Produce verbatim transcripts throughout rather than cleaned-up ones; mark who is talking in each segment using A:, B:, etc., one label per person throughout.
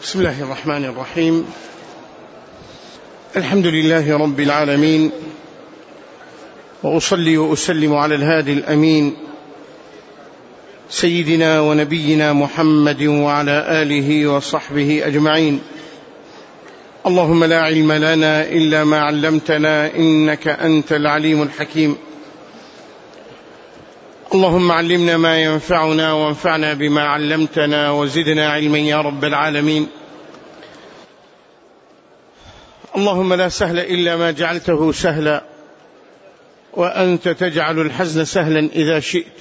A: بسم الله الرحمن الرحيم. الحمد لله رب العالمين، وأصلي وأسلم على الهادي الأمين سيدنا ونبينا محمد وعلى آله وصحبه أجمعين. اللهم لا علم لنا إلا ما علمتنا إنك أنت العليم الحكيم. اللهم علمنا ما ينفعنا وانفعنا بما علمتنا وزدنا علما يا رب العالمين. اللهم لا سهل إلا ما جعلته سهلا، وأنت تجعل الحزن سهلا إذا شئت.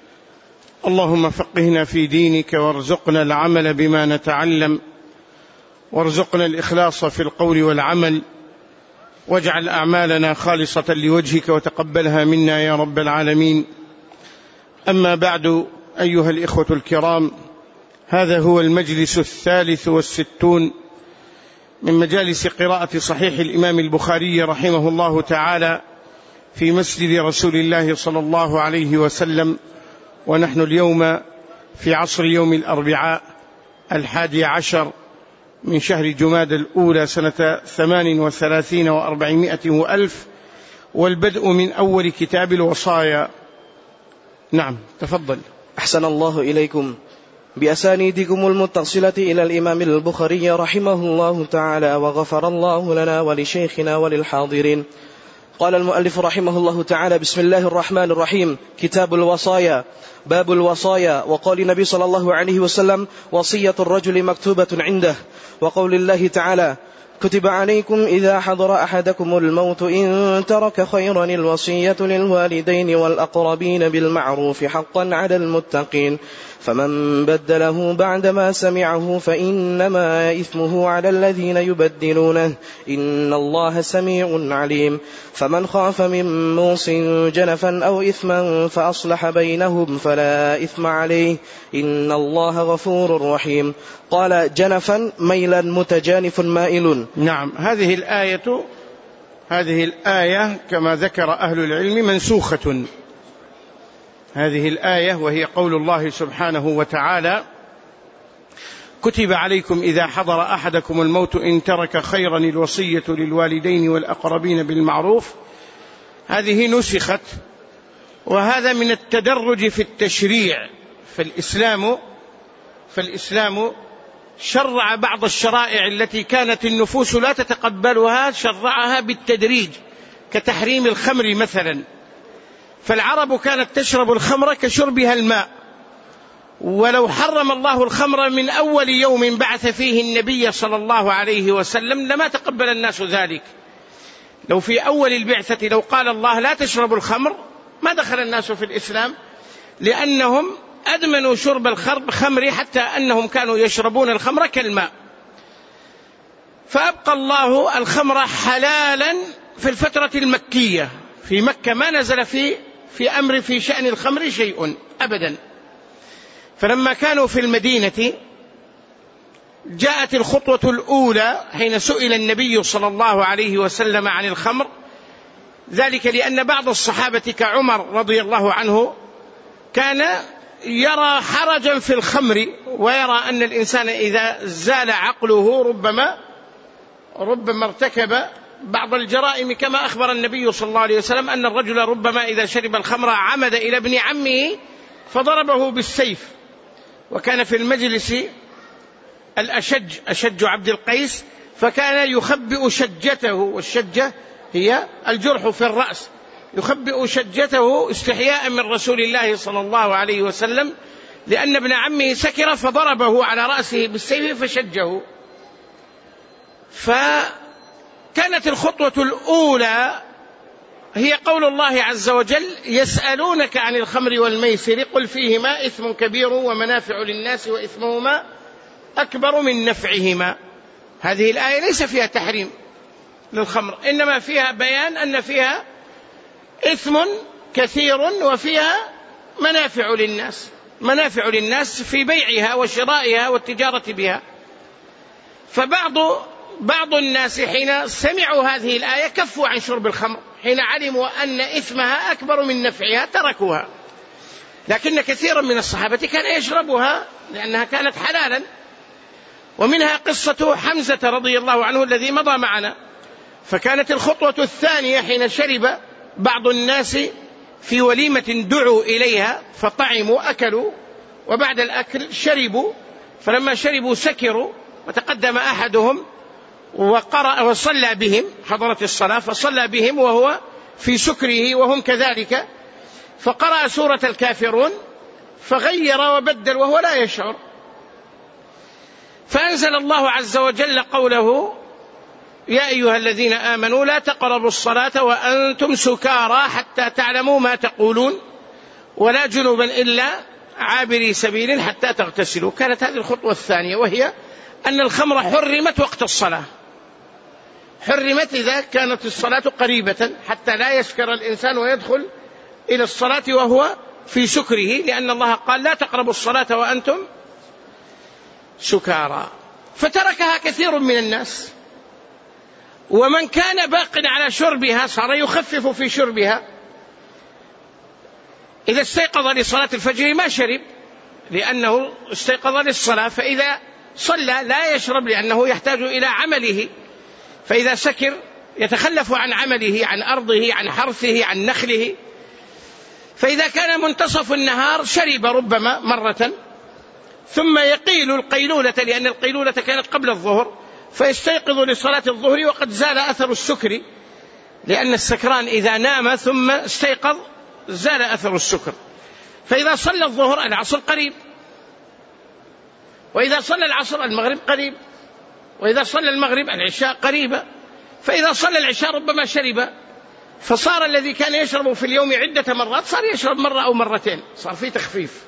A: اللهم فقهنا في دينك، وارزقنا العمل بما نتعلم، وارزقنا الإخلاص في القول والعمل، واجعل أعمالنا خالصة لوجهك وتقبلها منا يا رب العالمين. أما بعد، أيها الإخوة الكرام، هذا هو المجلس الثالث والستون من مجالس قراءة صحيح الإمام البخاري رحمه الله تعالى في مسجد رسول الله صلى الله عليه وسلم، ونحن اليوم في عصر يوم الأربعاء الحادي عشر من شهر جماد الأولى سنة ثمان وثلاثين وأربعمائة وألف، والبدء من أول كتاب الوصايا. نعم، تفضل.
B: أحسن الله إليكم. بأسانيدكم المتصلة إلى الإمام البخاري رحمه الله تعالى، وغفر الله لنا ولشيخنا وللحاضرين. قال المؤلف رحمه الله تعالى: بسم الله الرحمن الرحيم. كتاب الوصايا. باب الوصايا. وقال النبي صلى الله عليه وسلم: وصية الرجل مكتوبة عنده. وقول الله تعالى: كتب عليكم إذا حضر أحدكم الموت إن ترك خيرا الوصية للوالدين والأقربين بالمعروف حقا على المتقين، فمن بدله بعدما سمعه فإنما إثمه على الذين يبدلونه، إن الله سميع عليم. فمن خاف من موص جنفا أو إثما فأصلح بينهم فلا إثم عليه، إن الله غفور رحيم. قال: جنفا ميلا متجانف مائل.
A: نعم، هذه الآية هذه الآية كما ذكر أهل العلم منسوخة. هذه الآية وهي قول الله سبحانه وتعالى: كتب عليكم إذا حضر أحدكم الموت إن ترك خيرا الوصية للوالدين والأقربين بالمعروف. هذه نسخت، وهذا من التدرج في التشريع. فالإسلام فالإسلام شرع بعض الشرائع التي كانت النفوس لا تتقبلها، شرعها بالتدريج، كتحريم الخمر مثلا. فالعرب كانت تشرب الخمر كشربها الماء، ولو حرم الله الخمر من أول يوم بعث فيه النبي صلى الله عليه وسلم لما تقبل الناس ذلك. لو في أول البعثة لو قال الله لا تشربوا الخمر ما دخل الناس في الإسلام، لأنهم أدمنوا شرب الخمر حتى أنهم كانوا يشربون الخمر كالماء. فأبقى الله الخمر حلالا في الفترة المكية. في مكة ما نزل في في أمر في شأن الخمر شيء أبدا. فلما كانوا في المدينة جاءت الخطوة الأولى حين سئل النبي صلى الله عليه وسلم عن الخمر، ذلك لأن بعض الصحابة كعمر رضي الله عنه كان يرى حرجا في الخمر، ويرى أن الإنسان إذا زال عقله ربما ربما ارتكب بعض الجرائم، كما أخبر النبي صلى الله عليه وسلم أن الرجل ربما إذا شرب الخمر عمد إلى ابن عمه فضربه بالسيف. وكان في المجلس الأشج أشج عبد القيس، فكان يخبئ شجته، والشجة هي الجرح في الرأس، يخبئ شجته استحياء من رسول الله صلى الله عليه وسلم، لأن ابن عمه سكر فضربه على رأسه بالسيف فشجه. فكانت الخطوة الأولى هي قول الله عز وجل: يسألونك عن الخمر والميسر قل فيهما إثم كبير ومنافع للناس وإثمهما أكبر من نفعهما. هذه الآية ليس فيها تحريم للخمر، إنما فيها بيان أن فيها إثم كثير وفيها منافع للناس، منافع للناس في بيعها وشرائها والتجارة بها. فبعض بعض الناس حين سمعوا هذه الآية كفوا عن شرب الخمر، حين علموا أن إثمها أكبر من نفعها تركوها. لكن كثيرا من الصحابة كان يشربها لأنها كانت حلالا. ومنها قصة حمزة رضي الله عنه الذي مضى معنا. فكانت الخطوة الثانية حين شرب بعض الناس في وليمة دعوا إليها فطعموا أكلوا، وبعد الأكل شربوا، فلما شربوا سكروا، وتقدم أحدهم وقرأ وصلى بهم، حضرت الصلاة فصلى بهم وهو في سكره وهم كذلك، فقرأ سورة الكافرون فغير وبدل وهو لا يشعر، فأنزل الله عز وجل قوله: يا أيها الذين آمنوا لا تقربوا الصلاة وأنتم سكارى حتى تعلموا ما تقولون ولا جنبا إلا عابري سبيل حتى تغتسلوا. كانت هذه الخطوة الثانية، وهي أن الخمر حرمت وقت الصلاة، حرمت إذا كانت الصلاة قريبة حتى لا يسكر الإنسان ويدخل إلى الصلاة وهو في سكره، لأن الله قال: لا تقربوا الصلاة وأنتم سكارى. فتركها كثير من الناس، ومن كان باق على شربها صار يخفف في شربها. إذا استيقظ لصلاة الفجر ما شرب لأنه استيقظ للصلاة، فإذا صلى لا يشرب لأنه يحتاج إلى عمله، فإذا سكر يتخلف عن عمله، عن أرضه، عن حرثه، عن نخله. فإذا كان منتصف النهار شرب ربما مرة، ثم يقيل القيلولة، لأن القيلولة كانت قبل الظهر، فيستيقظ لصلاة الظهر وقد زال أثر السكر، لأن السكران إذا نام ثم استيقظ زال أثر السكر. فإذا صلى الظهر العصر قريب، وإذا صلى العصر المغرب قريب، وإذا صلى المغرب العشاء قريبة، فإذا صلى العشاء ربما شرب، فصار الذي كان يشرب في اليوم عدة مرات صار يشرب مرة أو مرتين، صار فيه تخفيف.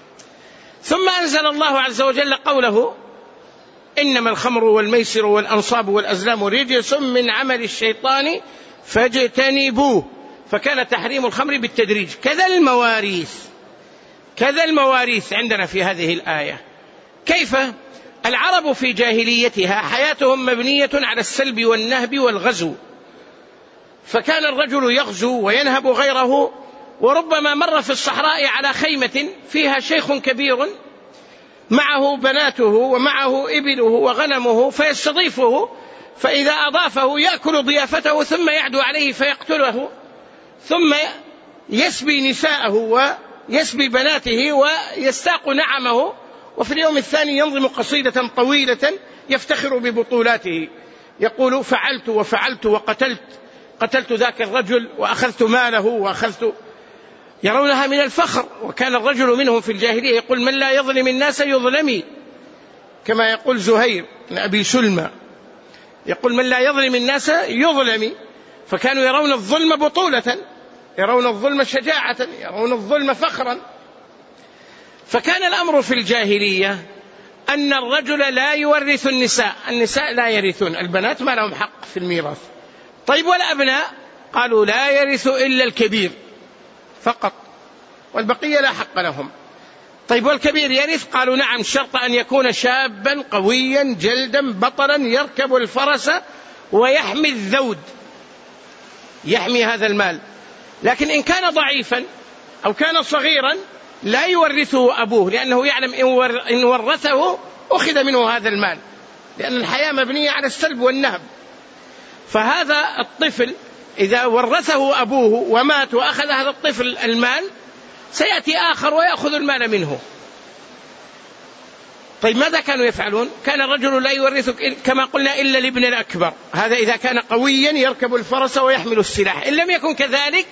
A: ثم أنزل الله عز وجل قوله: إنما الخمر والميسر والأنصاب والأزلام رجس من عمل الشيطان فاجتنبوه. فكان تحريم الخمر بالتدريج. كذا المواريث، كذا المواريث عندنا في هذه الآية. كيف؟ العرب في جاهليتها حياتهم مبنية على السلب والنهب والغزو، فكان الرجل يغزو وينهب غيره، وربما مر في الصحراء على خيمة فيها شيخ كبير معه بناته ومعه إبله وغنمه فيستضيفه، فإذا أضافه يأكل ضيافته ثم يعدو عليه فيقتله، ثم يسبي نساءه ويسبي بناته ويستاق نعمه، وفي اليوم الثاني ينظم قصيدة طويلة يفتخر ببطولاته، يقول: فعلت وفعلت وقتلت قتلت ذاك الرجل وأخذت ماله وأخذت. يرونها من الفخر. وكان الرجل منهم في الجاهلية يقول: من لا يظلم الناس يظلمي، كما يقول زهير بن أبي سلمى، يقول: من لا يظلم الناس يظلمي. فكانوا يرون الظلم بطولة، يرون الظلم شجاعة، يرون الظلم فخرا. فكان الأمر في الجاهلية أن الرجل لا يورث النساء، النساء لا يرثون، البنات ما لهم حق في الميراث. طيب والأبناء؟ قالوا: لا يرث إلا الكبير فقط، والبقية لا حق لهم. طيب والكبير يرث؟ قالوا: نعم، شرط أن يكون شابا قويا جلدا بطلا يركب الفرس ويحمي الذود، يحمي هذا المال. لكن إن كان ضعيفا أو كان صغيرا لا يورثه أبوه، لأنه يعلم إن ورثه أخذ منه هذا المال، لأن الحياة مبنية على السلب والنهب. فهذا الطفل إذا ورثه أبوه ومات وأخذ هذا الطفل المال، سيأتي آخر ويأخذ المال منه. طيب ماذا كانوا يفعلون؟ كان الرجل لا يورثك كما قلنا إلا الابن الأكبر، هذا إذا كان قويا يركب الفرس ويحمل السلاح. إن لم يكن كذلك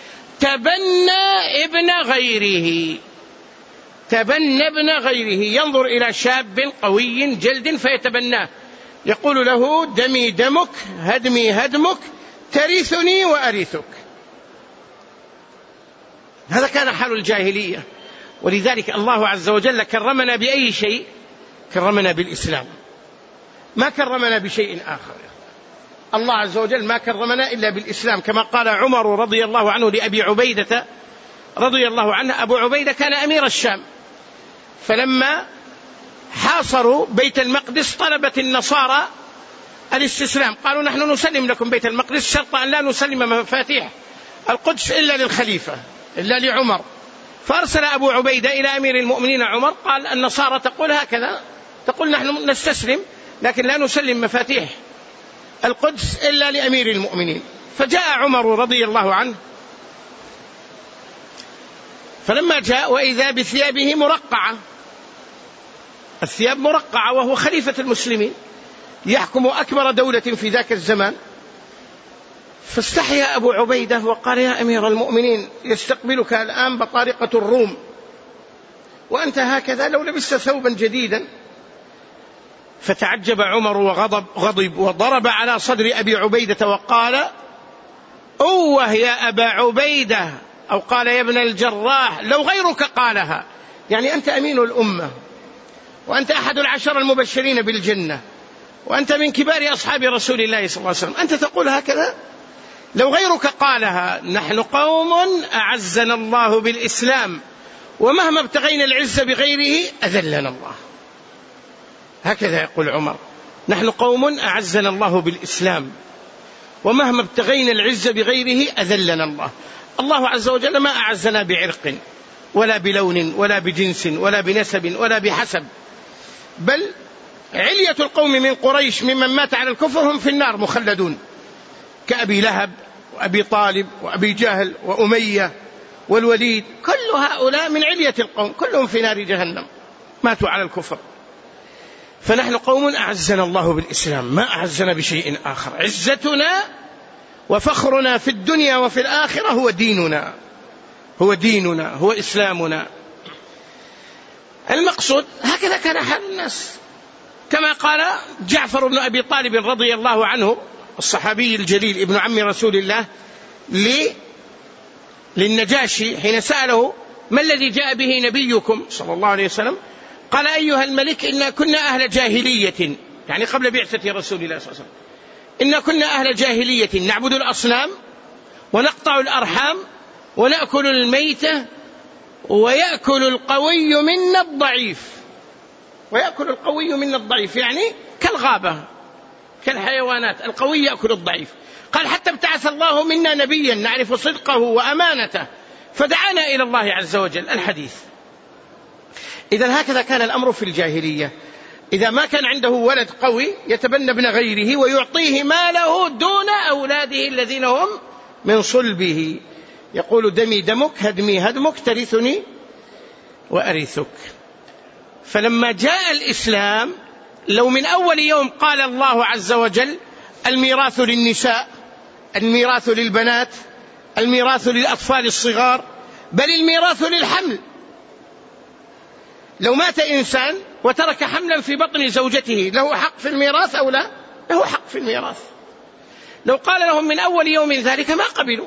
A: تبنى ابن غيره، تبنى ابن غيره، ينظر إلى شاب قوي جلد فيتبناه، يقول له: دمي دمك هدمي هدمك ترثني وأرثك. هذا كان حال الجاهلية. ولذلك الله عز وجل كرمنا بأي شيء؟ كرمنا بالإسلام، ما كرمنا بشيء آخر. الله عز وجل ما كرمنا إلا بالإسلام، كما قال عمر رضي الله عنه لأبي عبيدة رضي الله عنه. أبو عبيدة كان أمير الشام، فلما حاصروا بيت المقدس طلبت النصارى الاستسلام، قالوا: نحن نسلم لكم بيت المقدس شرط أن لا نسلم مفاتيح القدس إلا للخليفة، إلا لعمر. فأرسل أبو عبيدة إلى أمير المؤمنين عمر، قال: النصارى تقول هكذا، تقول نحن نستسلم لكن لا نسلم مفاتيح القدس إلا لأمير المؤمنين. فجاء عمر رضي الله عنه، فلما جاء وإذا بثيابه مرقعة، الثياب مرقعة وهو خليفة المسلمين يحكم أكبر دولة في ذاك الزمان. فاستحيا أبو عبيدة وقال يا أمير المؤمنين يستقبلك الآن بطارقة الروم وأنت هكذا لو لبست ثوبا جديدا. فتعجب عمر وغضب غضب وضرب على صدر أبي عبيدة وقال أوه يا أبا عبيدة، أو قال يا ابن الجراح لو غيرك قالها، يعني أنت أمين الأمة وأنت أحد العشر المبشرين بالجنة وأنت من كبار أصحاب رسول الله صلى الله عليه وسلم، أنت تقول هكذا؟ لو غيرك قالها. نحن قوم أعزنا الله بالإسلام ومهما ابتغينا العزة بغيره أذلنا الله. هكذا يقول عمر، نحن قوم أعزنا الله بالإسلام ومهما ابتغينا العزة بغيره أذلنا الله. الله عز وجل ما أعزنا بعرق ولا بلون ولا بجنس ولا بنسب ولا بحسب، بل علية القوم من قريش ممن مات على الكفر هم في النار مخلدون، كأبي لهب وأبي طالب وأبي جهل وأمية والوليد، كل هؤلاء من علية القوم كلهم في نار جهنم ماتوا على الكفر. فنحن قوم أعزنا الله بالإسلام ما أعزنا بشيء آخر. عزتنا وفخرنا في الدنيا وفي الآخرة هو ديننا، هو ديننا هو إسلامنا. المقصود هكذا كان حال الناس، كما قال جعفر بن أبي طالب رضي الله عنه الصحابي الجليل ابن عم رسول الله للنجاشي حين سأله ما الذي جاء به نبيكم صلى الله عليه وسلم؟ قال أيها الملك إنا كنا أهل جاهلية، يعني قبل بعثة رسول الله صلى الله عليه وسلم، إنا كنا أهل جاهلية نعبد الأصنام ونقطع الأرحام ونأكل الميتة ويأكل القوي منا الضعيف. ويأكل القوي منا الضعيف يعني كالغابة كالحيوانات، القوي يأكل الضعيف. قال حتى ابتعث الله منا نبيا نعرف صدقه وأمانته فدعانا إلى الله عز وجل. الحديث. إذن هكذا كان الأمر في الجاهلية، إذا ما كان عنده ولد قوي يتبنى ابن غيره ويعطيه ماله دون أولاده الذين هم من صلبه، يقول دمي دمك هدمي هدمك ترثني وأرثك. فلما جاء الإسلام لو من أول يوم قال الله عز وجل الميراث للنساء، الميراث للبنات، الميراث للأطفال الصغار، بل الميراث للحمل. لو مات إنسان وترك حملا في بطن زوجته له حق في الميراث أو لا؟ له حق في الميراث. لو قال لهم من أول يوم ذلك ما قبلوا.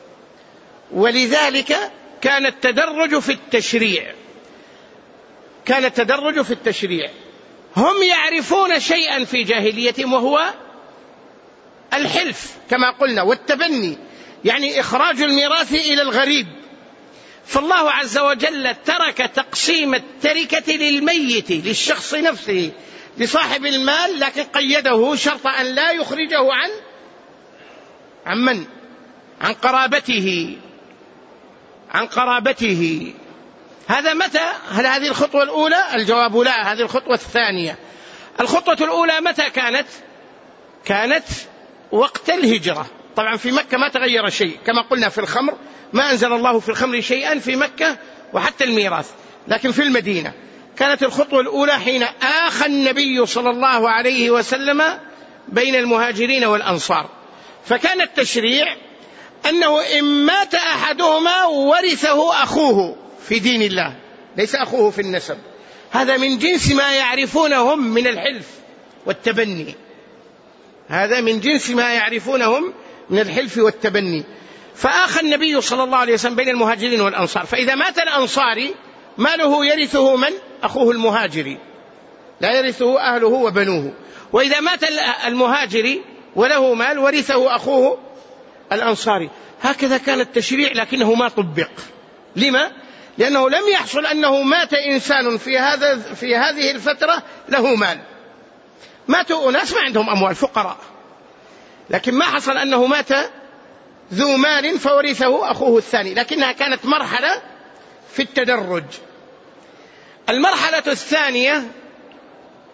A: ولذلك كان التدرج في التشريع، كان التدرج في التشريع. هم يعرفون شيئا في جاهليتهم وهو الحلف كما قلنا والتبني، يعني إخراج الميراث إلى الغريب. فالله عز وجل ترك تقسيم التركة للميت للشخص نفسه لصاحب المال، لكن قيده شرط أن لا يخرجه عن عن من؟ عن قرابته، عن قرابته. هذا متى؟ هل هذه الخطوة الأولى؟ الجواب لا، هذه الخطوة الثانية. الخطوة الأولى متى كانت؟ كانت وقت الهجرة. طبعا في مكة ما تغير شيء، كما قلنا في الخمر ما أنزل الله في الخمر شيئا في مكة وحتى الميراث، لكن في المدينة كانت الخطوة الأولى حين آخى النبي صلى الله عليه وسلم بين المهاجرين والأنصار. فكان التشريع أنه إن مات أحدهما ورثه أخوه في دين الله، ليس أخوه في النسب. هذا من جنس ما يعرفونهم من الحلف والتبني، هذا من جنس ما يعرفونهم من الحلف والتبني. فآخى النبي صلى الله عليه وسلم بين المهاجرين والأنصار، فإذا مات الأنصاري ماله يرثه من؟ أخوه المهاجري، لا يرثه أهله وبنوه. وإذا مات المهاجري وله مال ورثه أخوه الأنصاري. هكذا كان التشريع، لكنه ما طبق. لما؟ لأنه لم يحصل أنه مات إنسان في هذا في هذه الفترة له مال. ماتوا أناس ما عندهم أموال فقراء، لكن ما حصل أنه مات ذو مال فورثه أخوه الثاني، لكنها كانت مرحلة في التدرج. المرحلة الثانية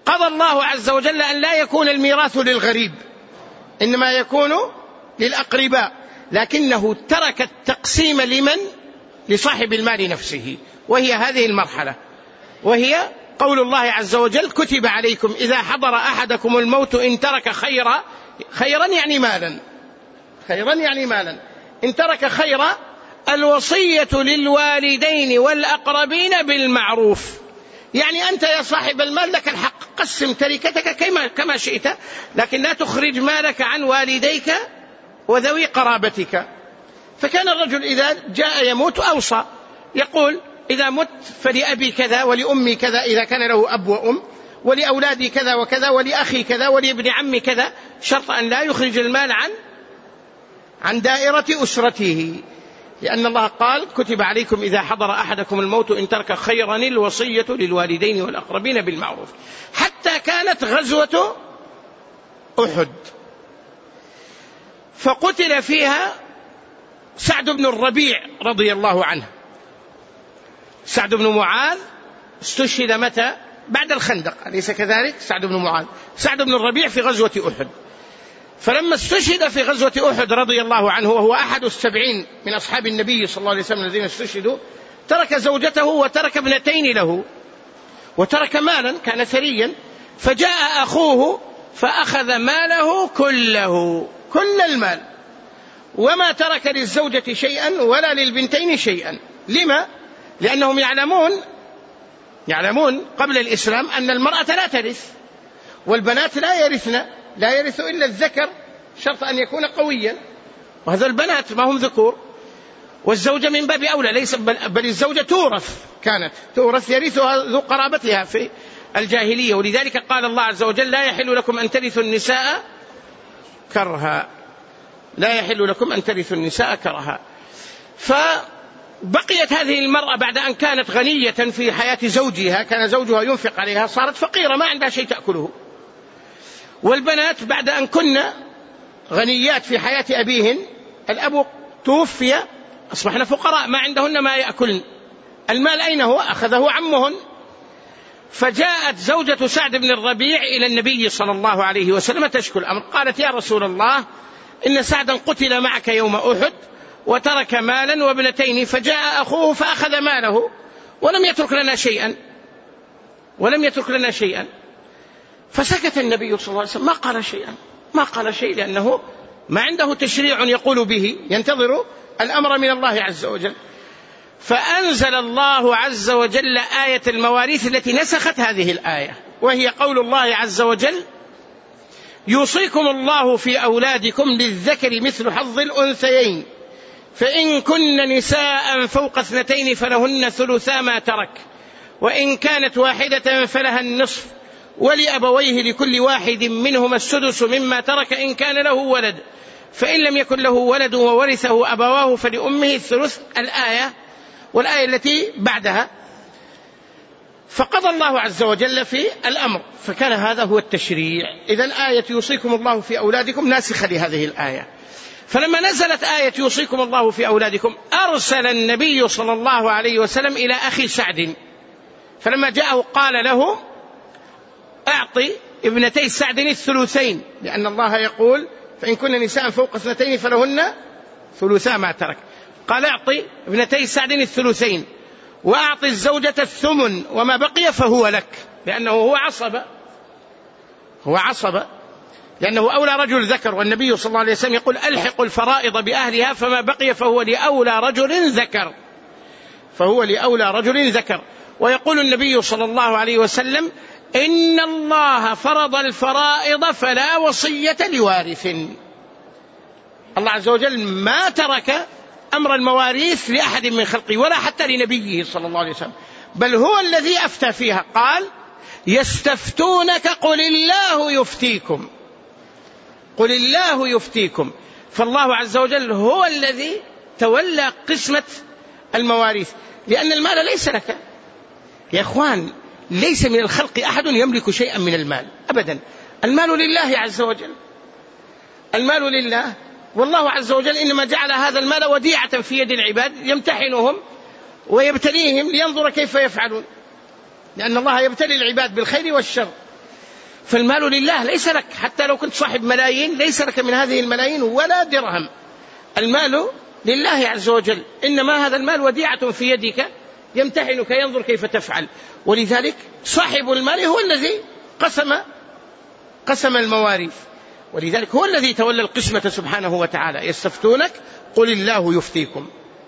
A: قضى الله عز وجل أن لا يكون الميراث للغريب، إنما يكون للأقرباء، لكنه ترك التقسيم لمن؟ لصاحب المال نفسه، وهي هذه المرحلة، وهي قول الله عز وجل: كتب عليكم إذا حضر أحدكم الموت إن ترك خيرا، خيرا يعني مالا، خيرا يعني مالا، إن ترك خيرا الوصية للوالدين والأقربين بالمعروف. يعني أنت يا صاحب المال لك الحق، قسم تركتك كما كما شئت، لكن لا تخرج مالك عن والديك وذوي قرابتك. فكان الرجل إذا جاء يموت أوصى، يقول: إذا مت فلأبي كذا ولأمي كذا إذا كان له أب وأم، ولأولادي كذا وكذا، ولأخي كذا، ولابن عمي كذا، شرط أن لا يخرج المال عن عن دائرة أسرته، لأن الله قال: كتب عليكم إذا حضر أحدكم الموت إن ترك خيرا الوصية للوالدين والأقربين بالمعروف. حتى كانت غزوة أحد فقتل فيها سعد بن الربيع رضي الله عنه. سعد بن معاذ استشهد متى؟ بعد الخندق، أليس كذلك؟ سعد بن معاذ، سعد بن الربيع في غزوة أحد. فلما استشهد في غزوة أحد رضي الله عنه، وهو أحد السبعين من أصحاب النبي صلى الله عليه وسلم الذين استشهدوا، ترك زوجته وترك ابنتين له وترك مالا، كان ثريا. فجاء أخوه فأخذ ماله كله، كل المال، وما ترك للزوجة شيئا ولا للبنتين شيئا. لما؟ لأنهم يعلمون يعلمون قبل الإسلام أن المرأة لا ترث، والبنات لا يرثن، لا يرث إلا الذكر، شرط أن يكون قويا، وهذا البنات ما هم ذكور. والزوجة من باب أولى، ليس بل الزوجة تورث، كانت تورث، يرثها ذو قرابتها في الجاهلية. ولذلك قال الله عز وجل: لا يحل لكم أن ترثوا النساء كرها، لا يحل لكم أن ترثوا النساء كرها. فبقيت هذه المرأة بعد أن كانت غنية في حياة زوجها، كان زوجها ينفق عليها، صارت فقيرة ما عندها شيء تأكله. والبنات بعد أن كنا غنيات في حياة أبيهن، الأب توفي، أصبحنا فقراء ما عندهن ما يأكلن. المال أين هو؟ أخذه عمهن. فجاءت زوجة سعد بن الربيع إلى النبي صلى الله عليه وسلم تشكو الأمر، قالت: يا رسول الله، إن سعدا قتل معك يوم أحد وترك مالا وابنتين، فجاء أخوه فأخذ ماله ولم يترك لنا شيئا ولم يترك لنا شيئا فسكت النبي صلى الله عليه وسلم، ما قال شيئا ما قال شيء لأنه ما عنده تشريع يقول به، ينتظر الأمر من الله عز وجل. فأنزل الله عز وجل آية المواريث التي نسخت هذه الآية، وهي قول الله عز وجل: يوصيكم الله في أولادكم للذكر مثل حظ الأنثيين، فإن كن نساء فوق اثنتين فلهن ثلثا ما ترك، وإن كانت واحدة فلها النصف، ولأبويه لكل واحد منهما السدس مما ترك إن كان له ولد، فإن لم يكن له ولد وورثه أبواه فلأمه الثلث، الآية والآية التي بعدها. فقضى الله عز وجل في الأمر، فكان هذا هو التشريع. إذن آية يوصيكم الله في أولادكم ناسخة لهذه الآية. فلما نزلت آية يوصيكم الله في أولادكم، أرسل النبي صلى الله عليه وسلم إلى أخي سعد، فلما جاءه قال له: أعطي ابنتي سعد الثلثين، لأن الله يقول: فإن كن نساء فوق اثنتين فلهن ثلثا ما ترك. قال: أعطي ابنتي سعد الثلثين، وأعطي الزوجة الثمن، وما بقي فهو لك، لأنه هو عصب هو عصب لأنه أولى رجل ذكر، والنبي صلى الله عليه وسلم يقول: ألحقوا الفرائض بأهلها، فما بقي فهو لأولى رجل ذكر فهو لأولى رجل ذكر. ويقول النبي صلى الله عليه وسلم: إن الله فرض الفرائض فلا وصية لوارث. الله عز وجل ما ترك أمر المواريث لأحد من خلقه ولا حتى لنبيه صلى الله عليه وسلم، بل هو الذي أفتى فيها. قال: يستفتونك قل الله يفتيكم قل الله يفتيكم. فالله عز وجل هو الذي تولى قسمة المواريث، لأن المال ليس لك يا أخوان، ليس من الخلق أحد يملك شيئا من المال أبدا، المال لله عز وجل، المال لله. والله عز وجل إنما جعل هذا المال وديعة في يد العباد يمتحنهم ويبتليهم لينظر كيف يفعلون، لأن الله يبتلي العباد بالخير والشر. فالمال لله ليس لك، حتى لو كنت صاحب ملايين ليس لك من هذه الملايين ولا درهم. المال لله عز وجل، إنما هذا المال وديعة في يدك يمتحنك ينظر كيف تفعل. ولذلك صاحب المال هو الذي قسم قسم المواريث، ولذلك هو الذي تولى القسمة سبحانه وتعالى. يستفتونك قل الله يفتيكم.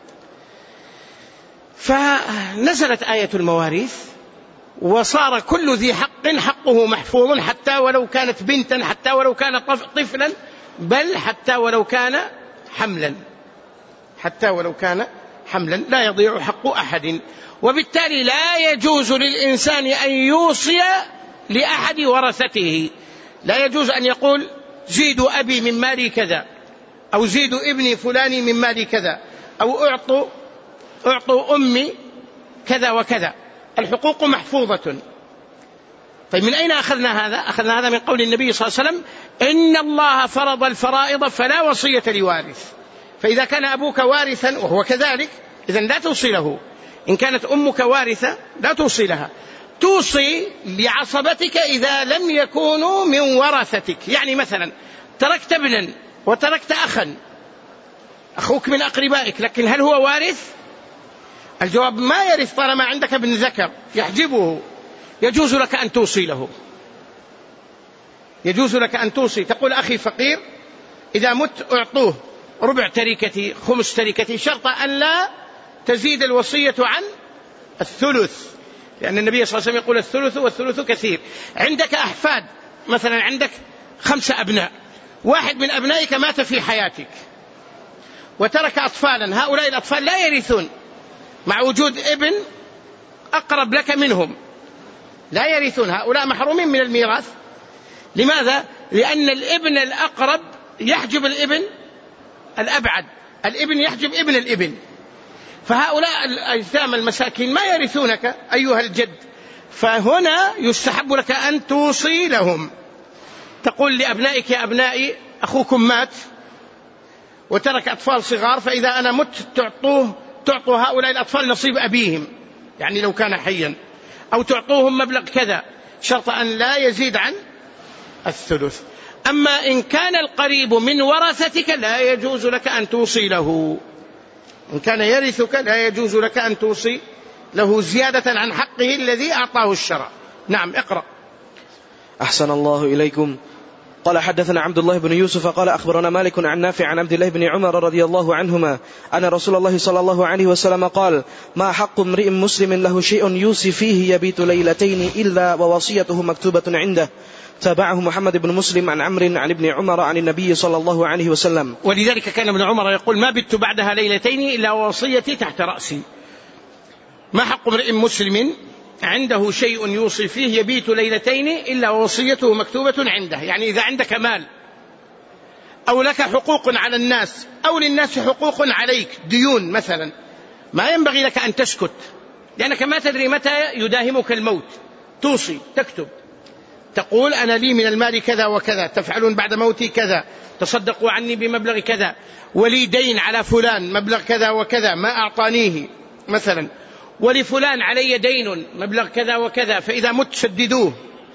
A: فنزلت آية المواريث وصار كل ذي حق حقه محفوظ، حتى ولو كانت بنتا، حتى ولو كان طفلا، بل حتى ولو كان حملا، حتى ولو كان حملا لا يضيع حق أحد. وبالتالي لا يجوز للإنسان أن يوصي لأحد ورثته. لا يجوز أن يقول زيدوا أبي من مالي كذا، أو زيدوا ابني فلاني من مالي كذا، أو أعطوا, أعطوا أمي كذا وكذا. الحقوق محفوظة. طيب من أين أخذنا هذا؟ أخذنا هذا من قول النبي صلى الله عليه وسلم إن الله فرض الفرائض فلا وصية لوارث. فإذا كان أبوك وارثا وهو كذلك إذن لا توصي له. إن كانت أمك وارثة لا توصي لها. توصي لعصبتك إذا لم يكونوا من ورثتك. يعني مثلا تركت ابنا وتركت أخا، أخوك من أقربائك، لكن هل هو وارث؟ الجواب ما يرث طالما عندك ابن ذكر يحجبه. يجوز لك أن توصي له، يجوز لك أن توصي. تقول أخي فقير إذا مت أعطوه ربع تركتي خمس تركتي، شرط أن لا تزيد الوصية عن الثلث، لأن النبي صلى الله عليه وسلم يقول الثلث والثلث كثير. عندك أحفاد، مثلا عندك خمسة أبناء، واحد من أبنائك مات في حياتك وترك أطفالا، هؤلاء الأطفال لا يرثون مع وجود ابن أقرب لك منهم، لا يرثون، هؤلاء محرومين من الميراث. لماذا؟ لأن الابن الأقرب يحجب الابن الأبعد، الابن يحجب ابن الابن، فهؤلاء الأيتام المساكين ما يرثونك أيها الجد. فهنا يستحب لك أن توصي لهم. تقول لأبنائك يا أبنائي أخوكم مات وترك أطفال صغار، فإذا أنا مت تعطوه تعطوا هؤلاء الأطفال نصيب أبيهم، يعني لو كان حيا، أو تعطوهم مبلغ كذا، شرط أن لا يزيد عن الثلث. أما إن كان القريب من ورثتك لا يجوز لك أن توصي له. إن كان يرثك لا يجوز لك أن توصي له زيادة عن حقه الذي أعطاه الشرع. نعم اقرأ.
B: أحسن الله إليكم. قال حدثنا عبد الله بن يوسف قال أخبرنا مالك عن نافع عن عبد الله بن عمر رضي الله عنهما أن رسول الله صلى الله عليه وسلم قال ما حق امرئ مسلم له شيء يوصي فيه يبيت ليلتين إلا ووصيته مكتوبة عنده. تابعه محمد بن مسلم عن عمرو عن ابن عمر عن النبي صلى الله عليه وسلم.
A: ولذلك كان ابن عمر يقول ما بت بعدها ليلتين إلا ووصيتي تحت رأسي. ما حق امرئ مسلم عنده شيء يوصي فيه يبيت ليلتين إلا ووصيته مكتوبة عنده. يعني إذا عندك مال أو لك حقوق على الناس أو للناس حقوق عليك، ديون مثلا، ما ينبغي لك أن تسكت، لأنك ما تدري متى يداهمك الموت. توصي، تكتب، تقول أنا لي من المال كذا وكذا، تفعلون بعد موتي كذا، تصدقوا عني بمبلغ كذا، ولي دين على فلان مبلغ كذا وكذا ما أعطانيه مثلا، ولفلان علي دين مبلغ كذا وكذا، فإذا مت سددوه.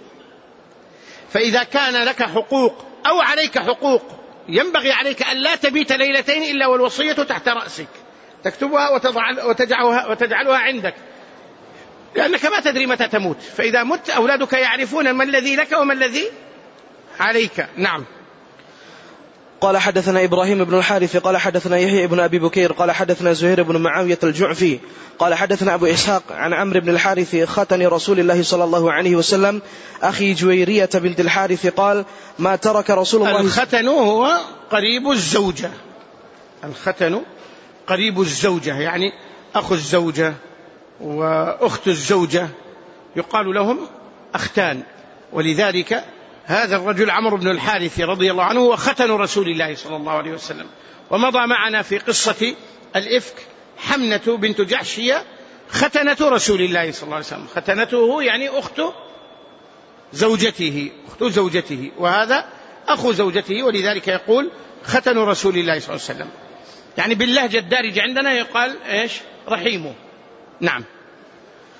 A: فإذا كان لك حقوق أو عليك حقوق ينبغي عليك أن لا تبيت ليلتين إلا والوصية تحت رأسك، تكتبها وتجعلها, وتجعلها عندك، لأنك ما تدري متى تموت. فإذا مت أولادك يعرفون ما الذي لك وما الذي عليك. نعم.
B: قال حدثنا إبراهيم بن الحارث قال حدثنا يحيى بن أبي بكير قال حدثنا زهير بن معاوية الجعفي قال حدثنا أبو إسحاق عن عمرو بن الحارث ختن رسول الله صلى الله عليه وسلم أخي جويرية بنت الحارث قال ما ترك رسول الله.
A: الختن هو قريب الزوجة، الختن قريب الزوجة، يعني أخو الزوجة وأخت الزوجة يقال لهم أختان. ولذلك هذا الرجل عمرو بن الحارث رضي الله عنه هو ختن رسول الله صلى الله عليه وسلم. ومضى معنا في قصة الإفك حمنة بنت جحشية ختنة رسول الله صلى الله عليه وسلم. ختنته يعني أخت زوجته، أخت زوجته، وهذا أخو زوجته، ولذلك يقول ختن رسول الله صلى الله عليه وسلم. يعني باللهجة الدارجة عندنا يقال إيش؟ رحيمه. نعم.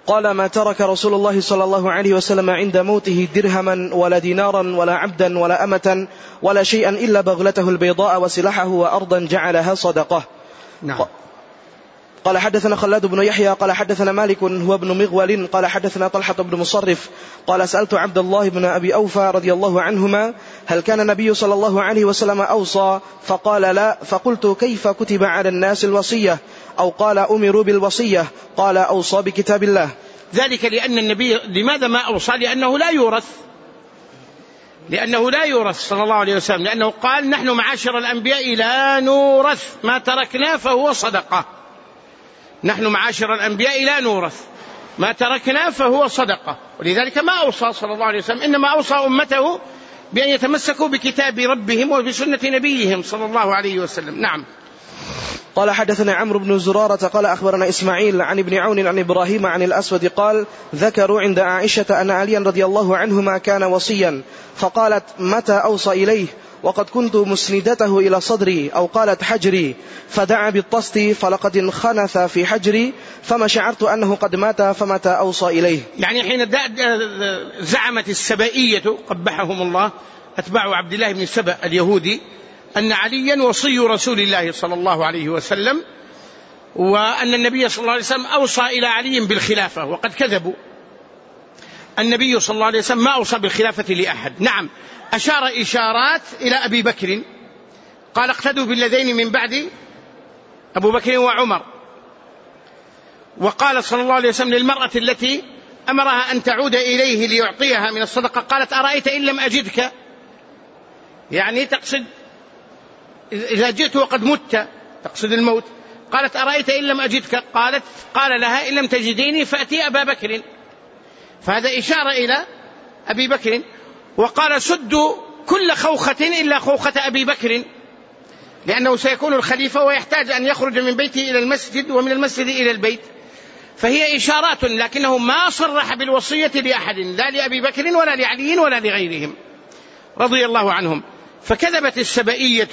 B: قال: ما ترك رسول الله صلى الله عليه وسلم عند موته درهما ولا دينارا ولا عبدا ولا أمة ولا شيئا إلا بغلته البيضاء وسلاحه وأرضا جعلها صدقة.
A: نعم.
B: قال: حدثنا خلاد بن يحيى قال حدثنا مالك هو ابن مغول قال حدثنا طلحة بن مصرف قال: سألت عبد الله بن أبي أوفى رضي الله عنهما: هل كان النبي صلى الله عليه وسلم أوصى؟ فقال: لا. فقلت: كيف كتب على الناس الوصية؟ أو قال: أمروا بالوصية؟ قال: أوصى بكتاب الله.
A: ذلك لأن النبي لماذا ما أوصى؟ لأنه لا يورث لأنه لا يورث صلى الله عليه وسلم، لأنه قال: نحن معاشر الأنبياء لا نورث، ما تركنا فهو صدقة. نحن معاشر الأنبياء لا نورث، ما تركنا فهو صدقة. ولذلك ما أوصى صلى الله عليه وسلم، إنما أوصى أمته بأن يتمسكوا بكتاب ربهم وبسنة نبيهم صلى الله عليه وسلم. نعم.
B: قال: حدثنا عمرو بن زرارة قال أخبرنا إسماعيل عن ابن عون عن إبراهيم عن الأسود قال: ذكروا عند عائشة أن عليا رضي الله عنهما كان وصيا، فقالت: متى أوصى إليه؟ وقد كنت مسندته إلى صدري، أو قالت حجري، فدعا بالطست فلقد انخنث في حجري، فما شعرت أنه قد مات، فمتى أوصى إليه.
A: يعني حين زعمت السبائية قبحهم الله أتباع عبد الله بن سبأ اليهودي أن عليا وصي رسول الله صلى الله عليه وسلم، وأن النبي صلى الله عليه وسلم أوصى إلى علي بالخلافة، وقد كذبوا. النبي صلى الله عليه وسلم ما أوصى بالخلافة لأحد. نعم، أشار إشارات إلى أبي بكر، قال: اقتدوا بالذين من بعد أبو بكر وعمر. وقال صلى الله عليه وسلم للمرأة التي أمرها أن تعود إليه ليعطيها من الصدقة، قالت: أرأيت إن لم أجدك؟ يعني تقصد إذا جئت وقد مت، تقصد الموت. قالت: أرأيت إن لم أجدك؟ قالت قال لها: إن لم تجديني فأتي أبا بكر. فهذا إشارة إلى أبي بكر. وقال: سدوا كل خوخة إلا خوخة أبي بكر، لأنه سيكون الخليفة ويحتاج أن يخرج من بيته إلى المسجد ومن المسجد إلى البيت. فهي إشارات، لكنه ما صرح بالوصية لأحد، لا لأبي بكر ولا لعلي ولا لغيرهم رضي الله عنهم. فكذبت السبائية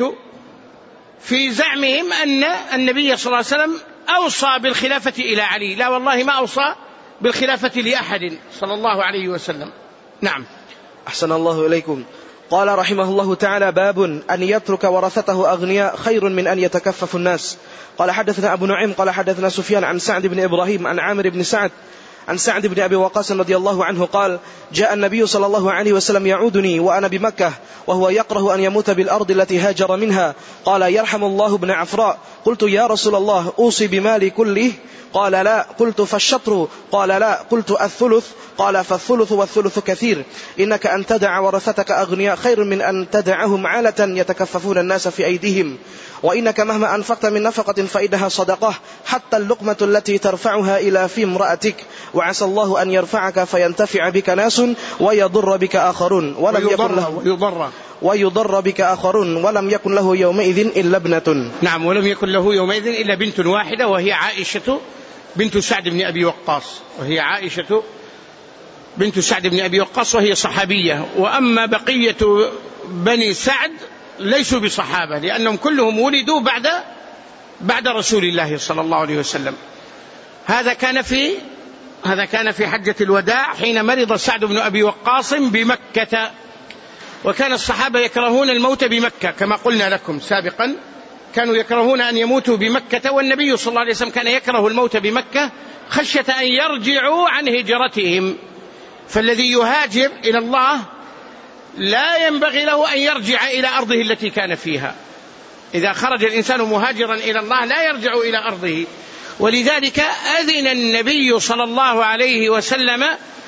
A: في زعمهم أن النبي صلى الله عليه وسلم أوصى بالخلافة إلى علي. لا والله، ما أوصى بالخلافة لأحد صلى الله عليه وسلم. نعم.
B: أحسن الله إليكم. قال رحمه الله تعالى: باب أن يترك ورثته أغنياء خير من أن يتكفف الناس. قال: حدثنا أبو نعيم قال حدثنا سفيان عن سعد بن إبراهيم عن عامر بن سعد عن سعد بن أبي وقاص رضي الله عنه قال: جاء النبي صلى الله عليه وسلم يعودني وأنا بمكة، وهو يكره أن يموت بالأرض التي هاجر منها. قال: يرحم الله ابن عفراء. قلت: يا رسول الله، أوصي بمالي كله؟ قال: لا. قلت: فالشطر؟ قال: لا. قلت: الثلث؟ قال: فالثلث والثلث كثير. إنك أن تدع ورثتك أغنياء خير من أن تدعهم عالة يتكففون الناس في أيديهم، وإنك مهما أنفقت من نفقة فإنها صدقة، حتى اللقمة التي ترفعها إلى في امرأتك، وعسى الله أن يرفعك فينتفع بك ناس ويضر بك آخرون ولم يكن له
A: ويضر,
B: ويضر بك آخرون ولم يكن له يومئذ إلا ابنة.
A: نعم، ولم يكن له يومئذ إلا بنت واحدة، وهي عائشة بنت سعد بن أبي وقاص وهي عائشة بنت سعد بن أبي وقاص وهي صحابية. وأما بقية بني سعد ليسوا بصحابة، لأنهم كلهم ولدوا بعد بعد رسول الله صلى الله عليه وسلم. هذا كان في هذا كان في حجة الوداع حين مرض سعد بن أبي وقاص بمكة. وكان الصحابة يكرهون الموت بمكة كما قلنا لكم سابقا، كانوا يكرهون أن يموتوا بمكة، والنبي صلى الله عليه وسلم كان يكره الموت بمكة خشية أن يرجعوا عن هجرتهم. فالذي يهاجر إلى الله لا ينبغي له أن يرجع إلى أرضه التي كان فيها. إذا خرج الإنسان مهاجرا إلى الله لا يرجع إلى أرضه. ولذلك أذن النبي صلى الله عليه وسلم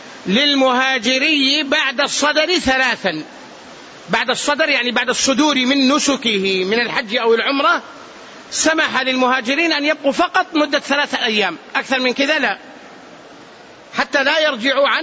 A: للمهاجري بعد الصدر ثلاثا. بعد الصدر يعني بعد الصدور من نسكه من الحج أو العمرة، سمح للمهاجرين أن يبقوا فقط مدة ثلاثة أيام، أكثر من كذا لا، حتى لا يرجعوا عن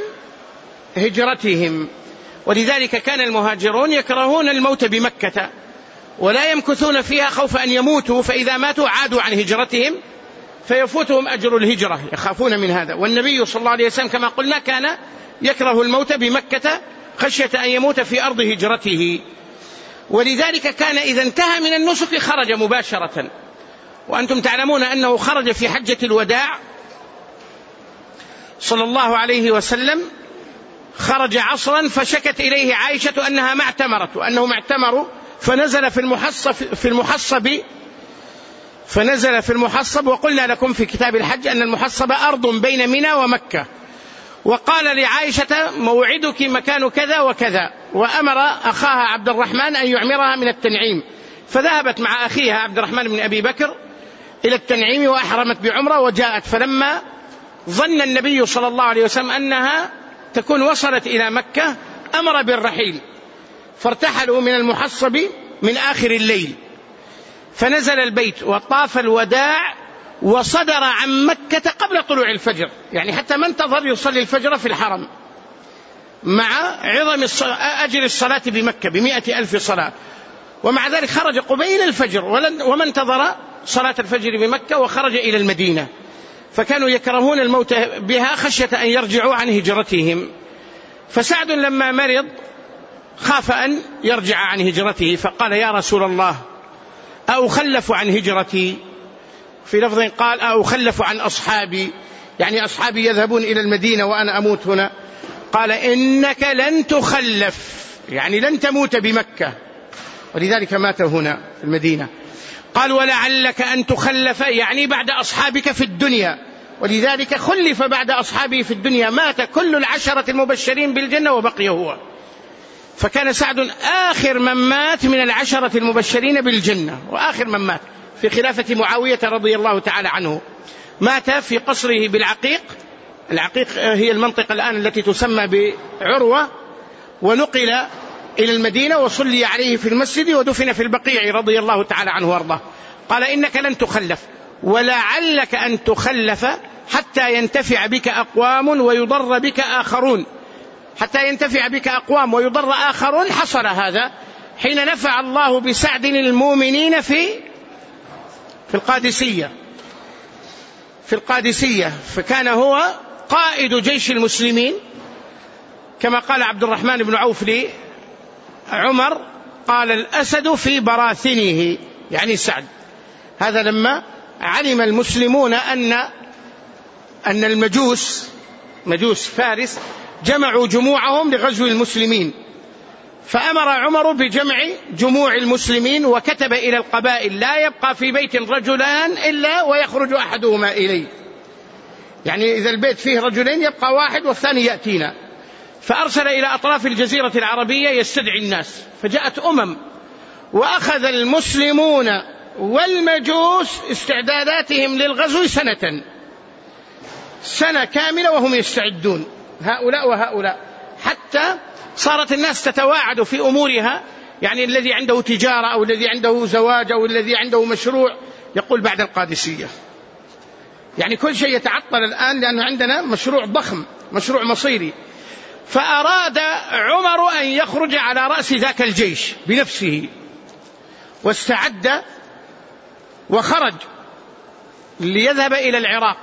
A: هجرتهم. ولذلك كان المهاجرون يكرهون الموت بمكة ولا يمكثون فيها خوف أن يموتوا، فإذا ماتوا عادوا عن هجرتهم فيفوتهم أجر الهجرة، يخافون من هذا. والنبي صلى الله عليه وسلم كما قلنا كان يكره الموت بمكة خشية أن يموت في أرض هجرته. ولذلك كان إذا انتهى من النسك خرج مباشرة. وأنتم تعلمون أنه خرج في حجة الوداع صلى الله عليه وسلم خرج عصرا فشكت إليه عائشة أنها ما اعتمرت وأنهم اعتمروا، فنزل في المحصب في المحصب فنزل في المحصب وقلنا لكم في كتاب الحج أن المحصب أرض بين منى ومكة، وقال لعائشة موعدك مكان كذا وكذا، وأمر أخاها عبد الرحمن أن يعمرها من التنعيم، فذهبت مع أخيها عبد الرحمن بن أبي بكر إلى التنعيم وأحرمت بعمرة وجاءت، فلما ظن النبي صلى الله عليه وسلم أنها تكون وصلت إلى مكة أمر بالرحيل، فارتحلوا من المحصب من آخر الليل، فنزل البيت وطاف الوداع وصدر عن مكة قبل طلوع الفجر، يعني حتى ما انتظر يصلي الفجر في الحرم، مع عظم أجر الصلاة بمكة بمئة ألف صلاة، ومع ذلك خرج قبيل الفجر وما انتظر صلاة الفجر بمكة وخرج إلى المدينة، فكانوا يكرهون الموت بها خشية أن يرجعوا عن هجرتهم. فسعد لما مرض خاف أن يرجع عن هجرته، فقال يا رسول الله أخلف عن هجرتي، في لفظ قال أخلف عن أصحابي، يعني أصحابي يذهبون إلى المدينة وأنا أموت هنا. قال إنك لن تخلف، يعني لن تموت بمكة، ولذلك مات هنا في المدينة. قال ولعلك أن تخلف، يعني بعد أصحابك في الدنيا، ولذلك خلف بعد أصحابه في الدنيا، مات كل العشرة المبشرين بالجنة وبقي هو، فكان سعد آخر من مات من العشرة المبشرين بالجنة وآخر من مات في خلافة معاوية رضي الله تعالى عنه. مات في قصره بالعقيق، العقيق هي المنطقة الآن التي تسمى بعروة، ونقل إلى المدينة وصلي عليه في المسجد ودفن في البقيع رضي الله تعالى عنه وارضاه. قال إنك لن تخلف ولعلك أن تخلف حتى ينتفع بك أقوام ويضر بك آخرون، حتى ينتفع بك أقوام ويضر آخرون. حصل هذا حين نفع الله بسعد المؤمنين في في القادسية في القادسية فكان هو قائد جيش المسلمين، كما قال عبد الرحمن بن عوف لعمر قال الأسد في براثنه، يعني سعد. هذا لما علم المسلمون أن أن المجوس مجوس فارس جمعوا جموعهم لغزو المسلمين، فأمر عمر بجمع جموع المسلمين وكتب إلى القبائل لا يبقى في بيت رجلان إلا ويخرج أحدهما إليه، يعني إذا البيت فيه رجلين يبقى واحد والثاني يأتينا. فأرسل إلى أطراف الجزيرة العربية يستدعي الناس، فجاءت أمم وأخذ المسلمون والمجوس استعداداتهم للغزو سنة سنة كاملة وهم يستعدون هؤلاء وهؤلاء، حتى صارت الناس تتواعد في أمورها، يعني الذي عنده تجارة أو الذي عنده زواج أو الذي عنده مشروع يقول بعد القادسية، يعني كل شيء يتعطل الآن لأنه عندنا مشروع ضخم، مشروع مصيري. فأراد عمر أن يخرج على رأس ذاك الجيش بنفسه، واستعد وخرج ليذهب إلى العراق،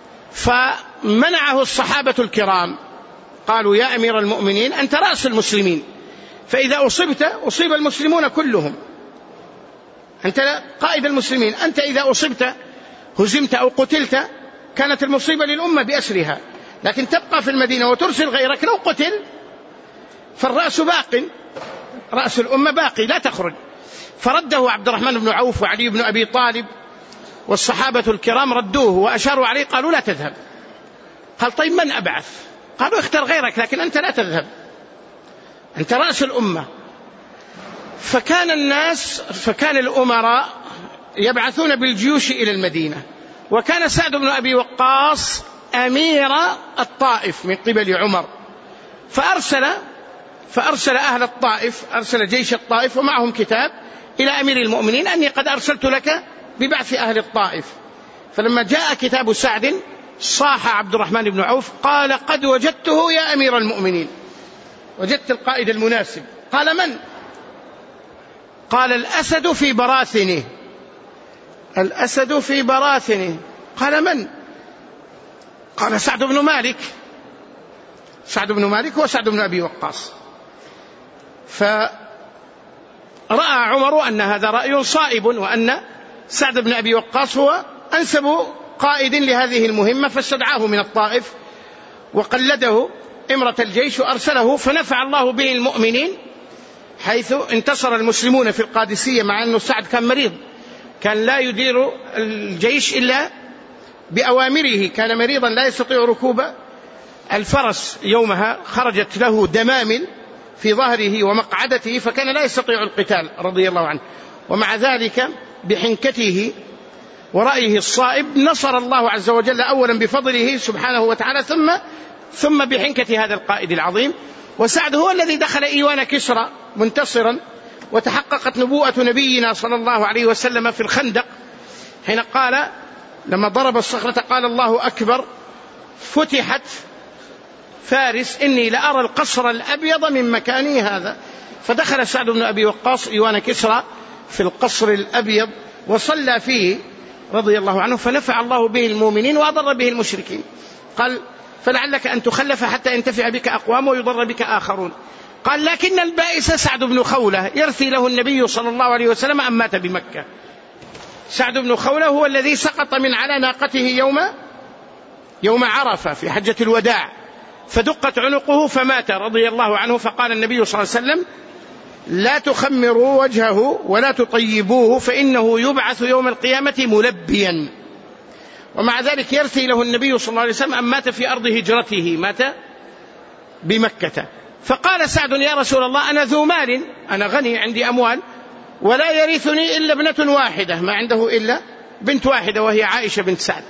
A: فمنعه الصحابة الكرام، قالوا يا أمير المؤمنين أنت رأس المسلمين، فإذا أصبت أصيب المسلمون كلهم، أنت قائد المسلمين، أنت إذا أصبت هزمت أو قتلت كانت المصيبة للأمة بأسرها، لكن تبقى في المدينة وترسل غيرك لو قتل فالرأس باق، رأس الأمة باقي لا تخرج. فرده عبد الرحمن بن عوف وعلي بن أبي طالب والصحابة الكرام ردوه وأشاروا عليه، قالوا لا تذهب. قال طيب من أبعث؟ قالوا اختر غيرك لكن أنت لا تذهب، أنت رأس الأمة. فكان الناس فكان الأمراء يبعثون بالجيوش إلى المدينة، وكان سعد بن أبي وقاص أمير الطائف من قبل عمر، فأرسل فأرسل أهل الطائف، أرسل جيش الطائف ومعهم كتاب إلى أمير المؤمنين أني قد أرسلت لك ببعث أهل الطائف. فلما جاء كتاب سعد صاح عبد الرحمن بن عوف قال قد وجدته يا أمير المؤمنين، وجدت القائد المناسب. قال من؟ قال الأسد في براثنه، الأسد في براثنه. قال من؟ قال سعد بن مالك. سعد بن مالك هو سعد بن أبي وقاص. فرأى عمر أن هذا رأي صائب وأن سعد بن أبي وقاص هو أنسب قائد لهذه المهمة، فاستدعاه من الطائف وقلده إمرة الجيش وأرسله، فنفع الله به المؤمنين، حيث انتصر المسلمون في القادسية، مع أنه سعد كان مريض، كان لا يدير الجيش إلا بأوامره، كان مريضا لا يستطيع ركوب الفرس، يومها خرجت له دمامل في ظهره ومقعدته، فكان لا يستطيع القتال رضي الله عنه، ومع ذلك بحنكته ورأيه الصائب نصر الله عز وجل أولا بفضله سبحانه وتعالى، ثم ثم بحنكة هذا القائد العظيم. وسعد هو الذي دخل إيوان كسرى منتصرا، وتحققت نبوءة نبينا صلى الله عليه وسلم في الخندق، حين قال لما ضرب الصخرة قال الله أكبر، فتحت فارس، إني لأرى القصر الأبيض من مكاني هذا. فدخل سعد بن أبي وقاص إيوان كسرى في القصر الأبيض وصلى فيه رضي الله عنه، فنفع الله به المؤمنين وأضر به المشركين. قال فلعلك أن تخلف حتى ينتفع بك أقوام ويضر بك آخرون. قال لكن البائس سعد بن خولة يرثي له النبي صلى الله عليه وسلم أن مات بمكة. سعد بن خولة هو الذي سقط من على ناقته يوم يوم عرفة في حجة الوداع، فدقت عنقه فمات رضي الله عنه. فقال النبي صلى الله عليه وسلم لا تخمروا وجهه ولا تطيبوه فإنه يبعث يوم القيامة ملبيا. ومع ذلك يرثي له النبي صلى الله عليه وسلم أن مات في أرض هجرته، مات بمكة. فقال سعد يا رسول الله أنا ذو مال، أنا غني عندي أموال، ولا يرثني إلا ابنة واحدة، ما عنده إلا بنت واحدة وهي عائشة بنت سعد،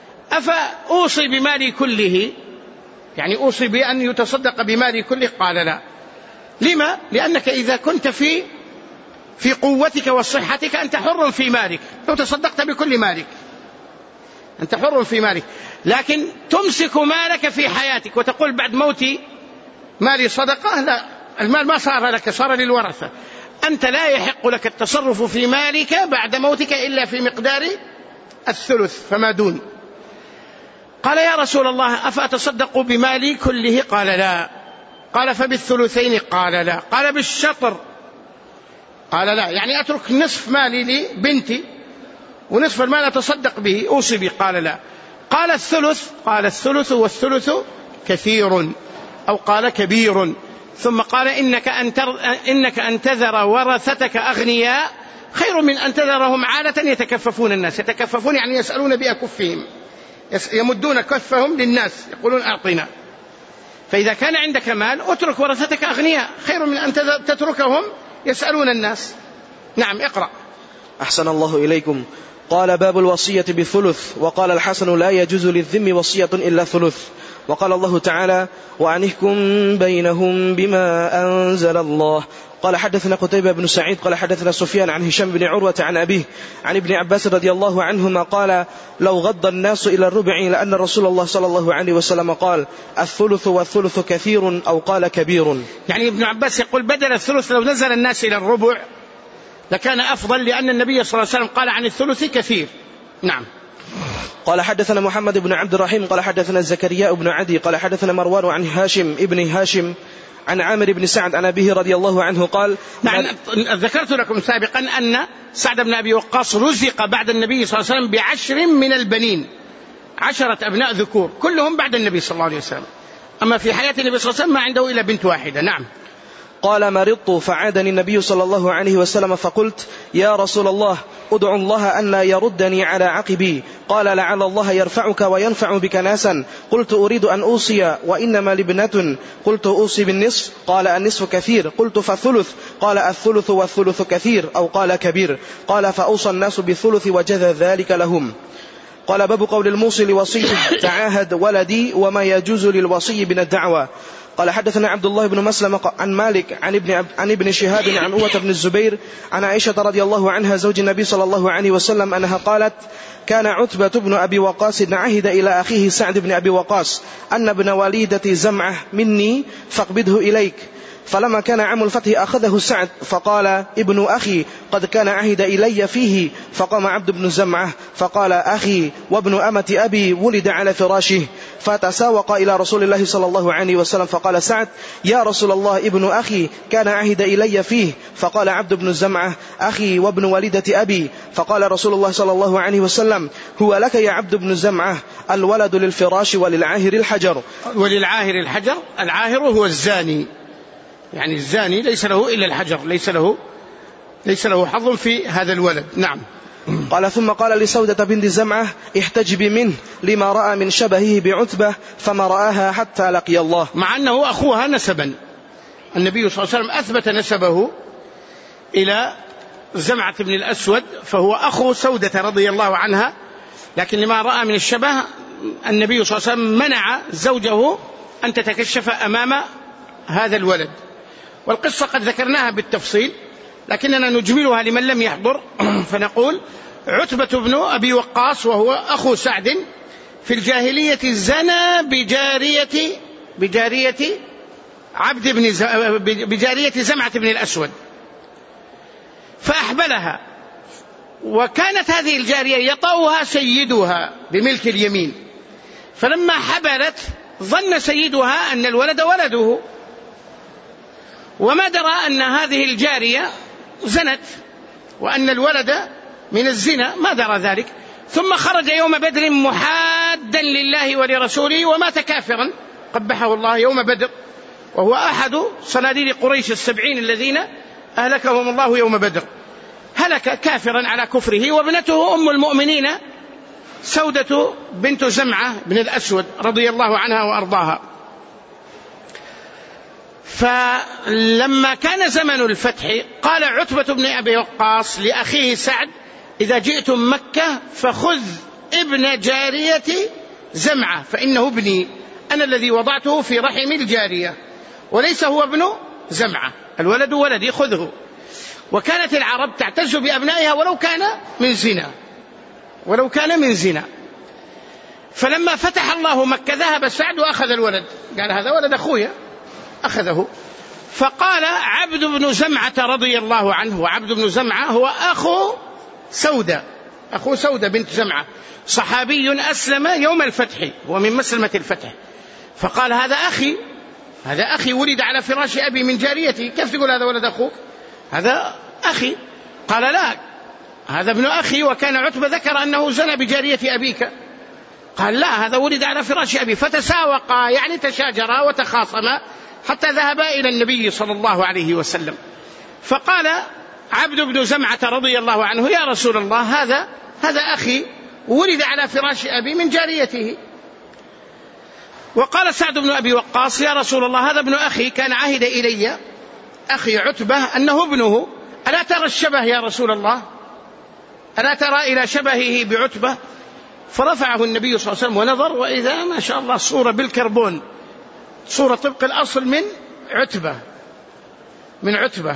A: أفأوصي بمالي كله؟ يعني أوصي بأن يتصدق بمالي كله؟ قال لا. لما؟ لأنك إذا كنت في في قوتك وصحتك أنت حر في مالك، لو تصدقت بكل مالك أنت حر في مالك، لكن تمسك مالك في حياتك وتقول بعد موتي مالي صدقة، لا، المال ما صار لك، صار للورثة. أنت لا يحق لك التصرف في مالك بعد موتك إلا في مقدار الثلث فما دون. قال يا رسول الله أفأتصدق بمالي كله؟ قال لا. قال فبالثلثين؟ قال لا. قال بالشطر؟ قال لا، يعني أترك نصف مالي لبنتي ونصف المال أتصدق به، أوصي به؟ قال لا. قال الثلث؟ قال الثلث والثلث كثير، أو قال كبير. ثم قال إنك أن, إنك أن تذر ورثتك أغنياء خير من أن تذرهم عالة يتكففون الناس. يتكففون يعني يسألون بأكفهم، يمدون كفهم للناس يقولون أعطنا. فإذا كان عندك مال اترك ورثتك أغنياء خير من أن تتركهم يسألون الناس. نعم اقرأ.
B: أحسن الله إليكم. قال باب الوصية بالثلث. وقال الحسن لا يجوز للذم وصية إلا ثلث. وقال الله تعالى وأن احكم بينهم بما أنزل الله. قال حدثنا قتيبة بن سعيد قال حدثنا سفيان عن هشام بن عروة عن أبيه عن ابن عباس رضي الله عنهما قال لو غض الناس إلى الربع لأن رسول الله صلى الله عليه وسلم قال الثلث والثلث كثير، أو قال كبير.
A: يعني ابن عباس يقول بدل الثلث لو نزل الناس إلى الربع لكان أفضل، لأن النبي صلى الله عليه وسلم قال عن الثلث كثير. نعم.
B: قال حدثنا محمد بن عبد الرحيم قال حدثنا زكريا بن عدي قال حدثنا مروان عن هاشم ابن هاشم عن عامر بن سعد عن أبيه رضي الله عنه قال
A: نعم. ذكرت لكم سابقا أن سعد بن أبي وقاص رزق بعد النبي صلى الله عليه وسلم بعشر من البنين، عشرة أبناء ذكور كلهم بعد النبي صلى الله عليه وسلم، أما في حياة النبي صلى الله عليه وسلم ما عنده إلا بنت واحدة. نعم.
B: قال مرضت فعادني النبي صلى الله عليه وسلم فقلت يا رسول الله أدعو الله أن لا يردني على عقبي. قال لعل الله يرفعك وينفع بك ناسا. قلت أريد أن أوصي وإنما لابنة. قلت أوصي بالنصف. قال النصف كثير. قلت فالثلث. قال الثلث والثلث كثير، أو قال كبير. قال فأوصى الناس بالثلث وجذ ذلك لهم. قال باب قول الموصي لوصيه تعاهد ولدي وما يجوز للوصي من الدعوة. قال حدثنا عبد الله بن مسلم عن مالك عن ابن, عن ابن شهاب عن عروة بن الزبير عن عائشة رضي الله عنها زوج النبي صلى الله عليه وسلم أنها قالت كان عتبة بن أبي وقاص عهد إلى أخيه سعد بن أبي وقاص أن ابن وليدة زمعة مني فاقبضه إليك، فلما كان عام الفتح أخذه سعد فقال ابن أخي قد كان عهد إلي فيه. فقام عبد بن زمعة فقال أخي وابن أمة أبي ولد على فراشه. فتساوق إلى رسول الله صلى الله عليه وسلم فقال سعد يا رسول الله ابن أخي كان عهد إلي فيه. فقال عبد بن زمعة أخي وابن والدة أبي. فقال رسول الله صلى الله عليه وسلم هو لك يا عبد بن زمعة الولد للفراش وللعاهر الحجر.
A: وللعاهر الحجر، العاهر هو الزاني، يعني الزاني ليس له إلا الحجر، ليس له ليس له حظ في هذا الولد. نعم.
B: قال ثم قال لسودة بنت زمعة احتجبي منه لما رأى من شبهه بعتبة فما رآها حتى لقي الله.
A: مع أنه أخوها نسبا، النبي صلى الله عليه وسلم أثبت نسبه إلى زمعة بن الأسود فهو أخو سودة رضي الله عنها، لكن لما رأى من الشبه النبي صلى الله عليه وسلم منع زوجه أن تتكشف أمام هذا الولد. والقصة قد ذكرناها بالتفصيل لكننا نجملها لمن لم يحضر. فنقول عتبة بن أبي وقاص وهو أخو سعد في الجاهلية زنى بجارية بجارية عبد بن ز... بجارية زمعة بن الأسود فأحبلها، وكانت هذه الجارية يطأها سيدها بملك اليمين، فلما حبلت ظن سيدها أن الولد ولده وما درى أن هذه الجارية زنت وأن الولد من الزنا، ما درى ذلك. ثم خرج يوم بدر محادا لله ولرسوله ومات كافرا قبحه الله يوم بدر، وهو أحد صناديد قريش السبعين الذين أهلكهم الله يوم بدر، هلك كافرا على كفره. وابنته أم المؤمنين سودة بنت زمعة بن الأسود رضي الله عنها وأرضاها. فلما كان زمن الفتح قال عتبة بن أبي وقاص لأخيه سعد إذا جئتم مكة فخذ ابن جارية زمعة فإنه ابني، أنا الذي وضعته في رحم الجارية وليس هو ابن زمعة، الولد ولدي خذه. وكانت العرب تعتز بأبنائها ولو كان من زنا ولو كان من زنا. فلما فتح الله مكة ذهب سعد وأخذ الولد، قال هذا ولد أخويا، أخذه. فقال عبد بن زمعة رضي الله عنه، وعبد بن زمعة هو أخو سودة، أخو سودة بنت زمعة، صحابي أسلم يوم الفتح ومن مسلمة الفتح. فقال هذا أخي، هذا أخي ولد على فراش أبي من جاريتي، كيف تقول هذا ولد أخوك؟ هذا أخي. قال لا، هذا ابن أخي، وكان عتبة ذكر أنه زنى بجارية أبيك. قال لا، هذا ولد على فراش أبي. فتساوقا يعني تشاجرا وتخاصما حتى ذهبا إلى النبي صلى الله عليه وسلم. فقال عبد بن زمعة رضي الله عنه يا رسول الله هذا هذا أخي ولد على فراش أبي من جاريته. وقال سعد بن أبي وقاص يا رسول الله هذا ابن أخي كان عهد إلي أخي عتبة أنه ابنه، ألا ترى الشبه يا رسول الله؟ ألا ترى إلى شبهه بعتبة؟ فرفعه النبي صلى الله عليه وسلم ونظر وإذا ما شاء الله صورة بالكربون، صورة طبق الأصل من عتبة من عتبة.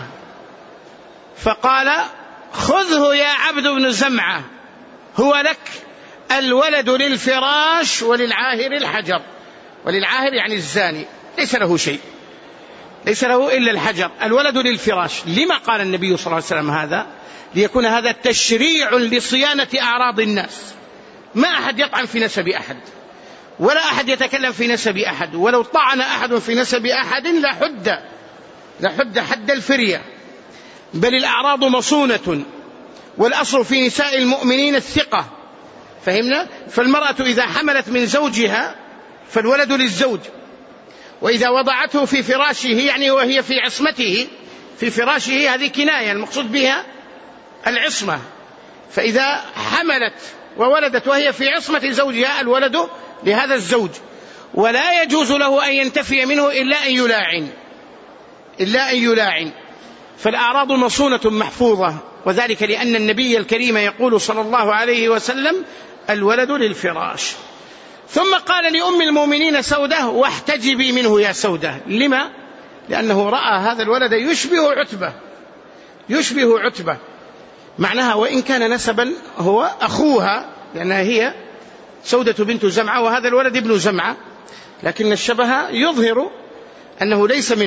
A: فقال خذه يا عبد بن زمعة هو لك الولد للفراش وللعاهر الحجر. وللعاهر يعني الزاني، ليس له شيء، ليس له إلا الحجر، الولد للفراش. لما قال النبي صلى الله عليه وسلم هذا؟ ليكون هذا تشريع لصيانة أعراض الناس، ما أحد يطعن في نسب أحد ولا أحد يتكلم في نسب أحد، ولو طعن أحد في نسب أحد لحد لحد حد الفرية، بل الأعراض مصونة، والأصل في نساء المؤمنين الثقة، فهمنا؟ فالمرأة إذا حملت من زوجها فالولد للزوج، وإذا وضعته في فراشه يعني وهي في عصمته في فراشه هذه كناية المقصود بها العصمة، فإذا حملت وولدت وهي في عصمة زوجها الولد لهذا الزوج، ولا يجوز له أن ينتفي منه إلا أن يلاعن إلا أن يلاعن فالأعراض مصونة محفوظة، وذلك لأن النبي الكريم يقول صلى الله عليه وسلم الولد للفراش. ثم قال لأم المؤمنين سودة واحتجبي منه يا سودة. لما؟ لأنه رأى هذا الولد يشبه عتبة يشبه عتبة معناها وإن كان نسبا هو أخوها، لأنها هي سودة بنت زمعة وهذا الولد ابن زمعة، لكن الشبه يظهر أنه ليس منه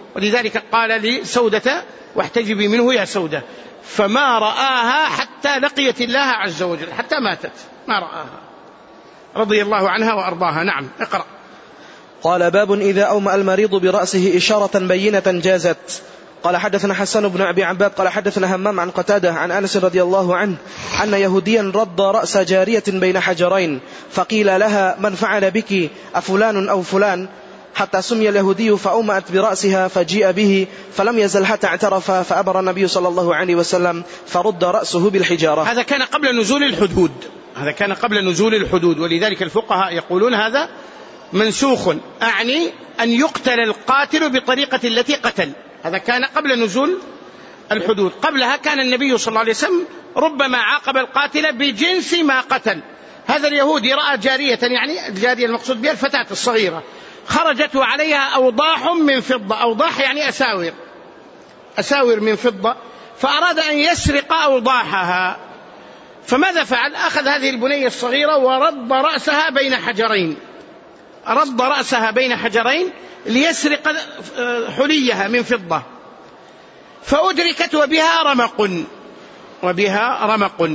A: ولذلك قال لسودة واحتجبي منه يا سودة، فما رآها حتى لقيت الله عز وجل، حتى ماتت ما رآها رضي الله عنها وأرضاها. نعم اقرأ.
B: قال باب إذا أومأ المريض برأسه إشارة بينة جازت. قال حدثنا حسن بن أبي عباد قال حدثنا همام عن قتادة عن أنس رضي الله عنه أن يهوديا رد رأس جارية بين حجرين فقيل لها من فعل بك أفلان أو فلان، حتى سمي اليهودي فأومأت برأسها فجيء به فلم يزل حتى اعترف فأمر النبي صلى الله عليه وسلم فرد رأسه بالحجارة.
A: هذا كان قبل نزول الحدود، هذا كان قبل نزول الحدود، ولذلك الفقهاء يقولون هذا منسوخ، أعني أن يقتل القاتل بطريقة التي قتل، هذا كان قبل نزول الحدود. قبلها كان النبي صلى الله عليه وسلم ربما عاقب القاتل بجنس ما قتل. هذا اليهودي رأى جارية، يعني الجارية المقصود بها الفتاة الصغيرة، خرجت عليها أوضاح من فضة، أوضاح يعني أساور، أساور من فضة، فأراد أن يسرق أوضاحها، فماذا فعل؟ أخذ هذه البنية الصغيرة ورد رأسها بين حجرين، رد رأسها بين حجرين ليسرق حليها من فضة، فأدركت وبها رمق، وبها رمق،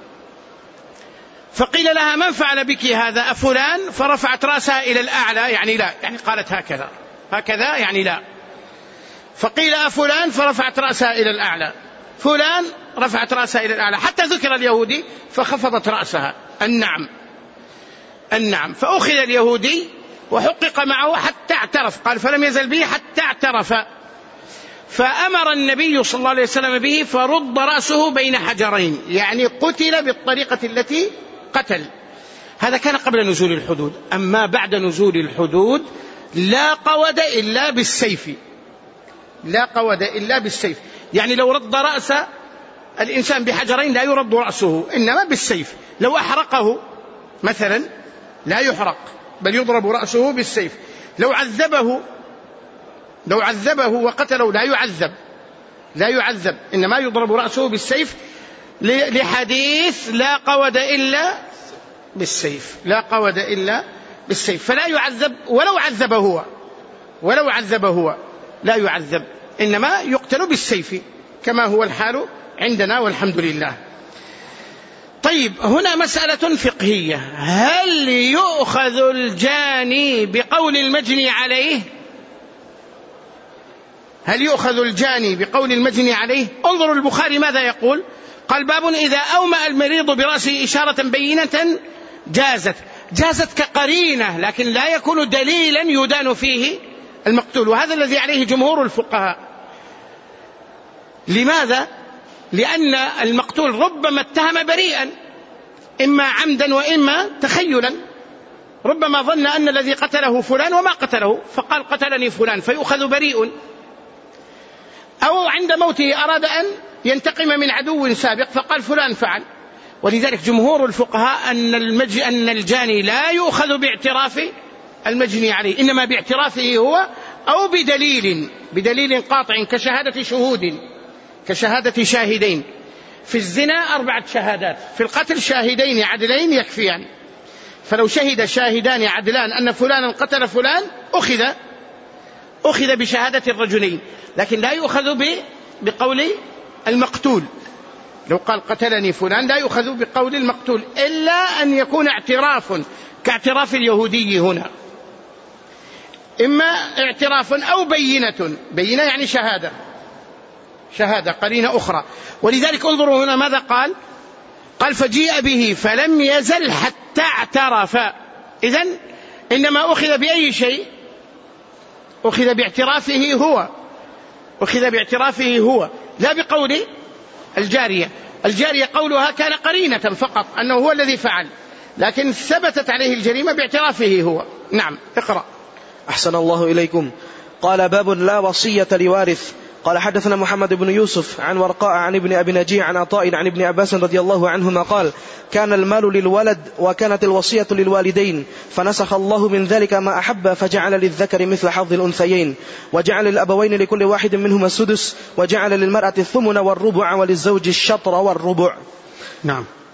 A: فقيل لها من فعل بك هذا أفلان؟ فرفعت رأسها إلى الأعلى يعني لا، يعني قالت هكذا هكذا يعني لا، فقيل أفلان؟ فرفعت رأسها إلى الأعلى، فلان؟ رفعت رأسها إلى الأعلى، حتى ذكر اليهودي فخفضت رأسها النعم النعم، فأخذ اليهودي وحقق معه حتى اعترف، قال فلم يزل به حتى اعترف، فأمر النبي صلى الله عليه وسلم به فرد رأسه بين حجرين، يعني قتل بالطريقة التي قتل. هذا كان قبل نزول الحدود. أما بعد نزول الحدود لا قود إلا بالسيف، لا قود إلا بالسيف، يعني لو رد رأس الإنسان بحجرين لا يرد رأسه إنما بالسيف، لو أحرقه مثلا لا يحرق بل يضرب رأسه بالسيف، لو عذبه لو عذبه وقتله لا يعذب لا يعذب إنما يضرب رأسه بالسيف، لحديث لا قود إلا بالسيف، لا قود إلا بالسيف، فلا يعذب ولو عذب هو ولو عذب هو لا يعذب إنما يقتل بالسيف كما هو الحال عندنا والحمد لله. طيب هنا مسألة فقهية، هل يؤخذ الجاني بقول المجني عليه؟ هل يؤخذ الجاني بقول المجني عليه؟ انظروا البخاري ماذا يقول، قال باب إذا أومأ المريض برأسه إشارة بينة جازت. جازت كقرينة لكن لا يكون دليلا يدان فيه المقتول، وهذا الذي عليه جمهور الفقهاء. لماذا؟ لأن المقتول ربما اتهم بريئا إما عمدا وإما تخيلا، ربما ظن أن الذي قتله فلان وما قتله فقال قتلني فلان فيؤخذ بريء، أو عند موته أراد أن ينتقم من عدو سابق فقال فلان فعل. ولذلك جمهور الفقهاء أن, المج... أن الجاني لا يؤخذ باعتراف المجني عليه، إنما باعترافه هو أو بدليل بدليل قاطع كشهادة شهود، كشهادة شاهدين. في الزنا أربعة شهادات، في القتل شاهدين عدلين يكفيان، فلو شهد شاهدان عدلان أن فلانا قتل فلان أخذ أخذ بشهادة الرجلين، لكن لا يؤخذ بقول المقتول. لو قال قتلني فلان لا يؤخذ بقول المقتول إلا أن يكون اعتراف كاعتراف اليهودي هنا، إما اعتراف أو بينة، بينة يعني شهادة شهادة قرينة أخرى. ولذلك انظروا هنا ماذا قال، قال فجيء به فلم يزل حتى اعترف. إذن إنما أخذ بأي شيء؟ أخذ باعترافه هو، أخذ باعترافه هو لا بقول الجارية. الجارية قولها كان قرينة فقط أنه هو الذي فعل، لكن ثبتت عليه الجريمة باعترافه هو. نعم اقرأ.
B: أحسن الله إليكم. قال باب لا وصية لوارث. قال حدثنا محمد بن يوسف عن ورقاء عن ابن أبي نجيع عن عطاء عن ابن عباس رضي الله عنهما قال كان المال للولد وكانت الوصية للوالدين، فنسخ الله من ذلك ما أحب فجعل للذكر مثل حظ الأنثيين، وجعل للأبوين لكل واحد منهما السدس، وجعل للمرأة الثمن والربع وللزوج الشطر والربع.
A: نعم.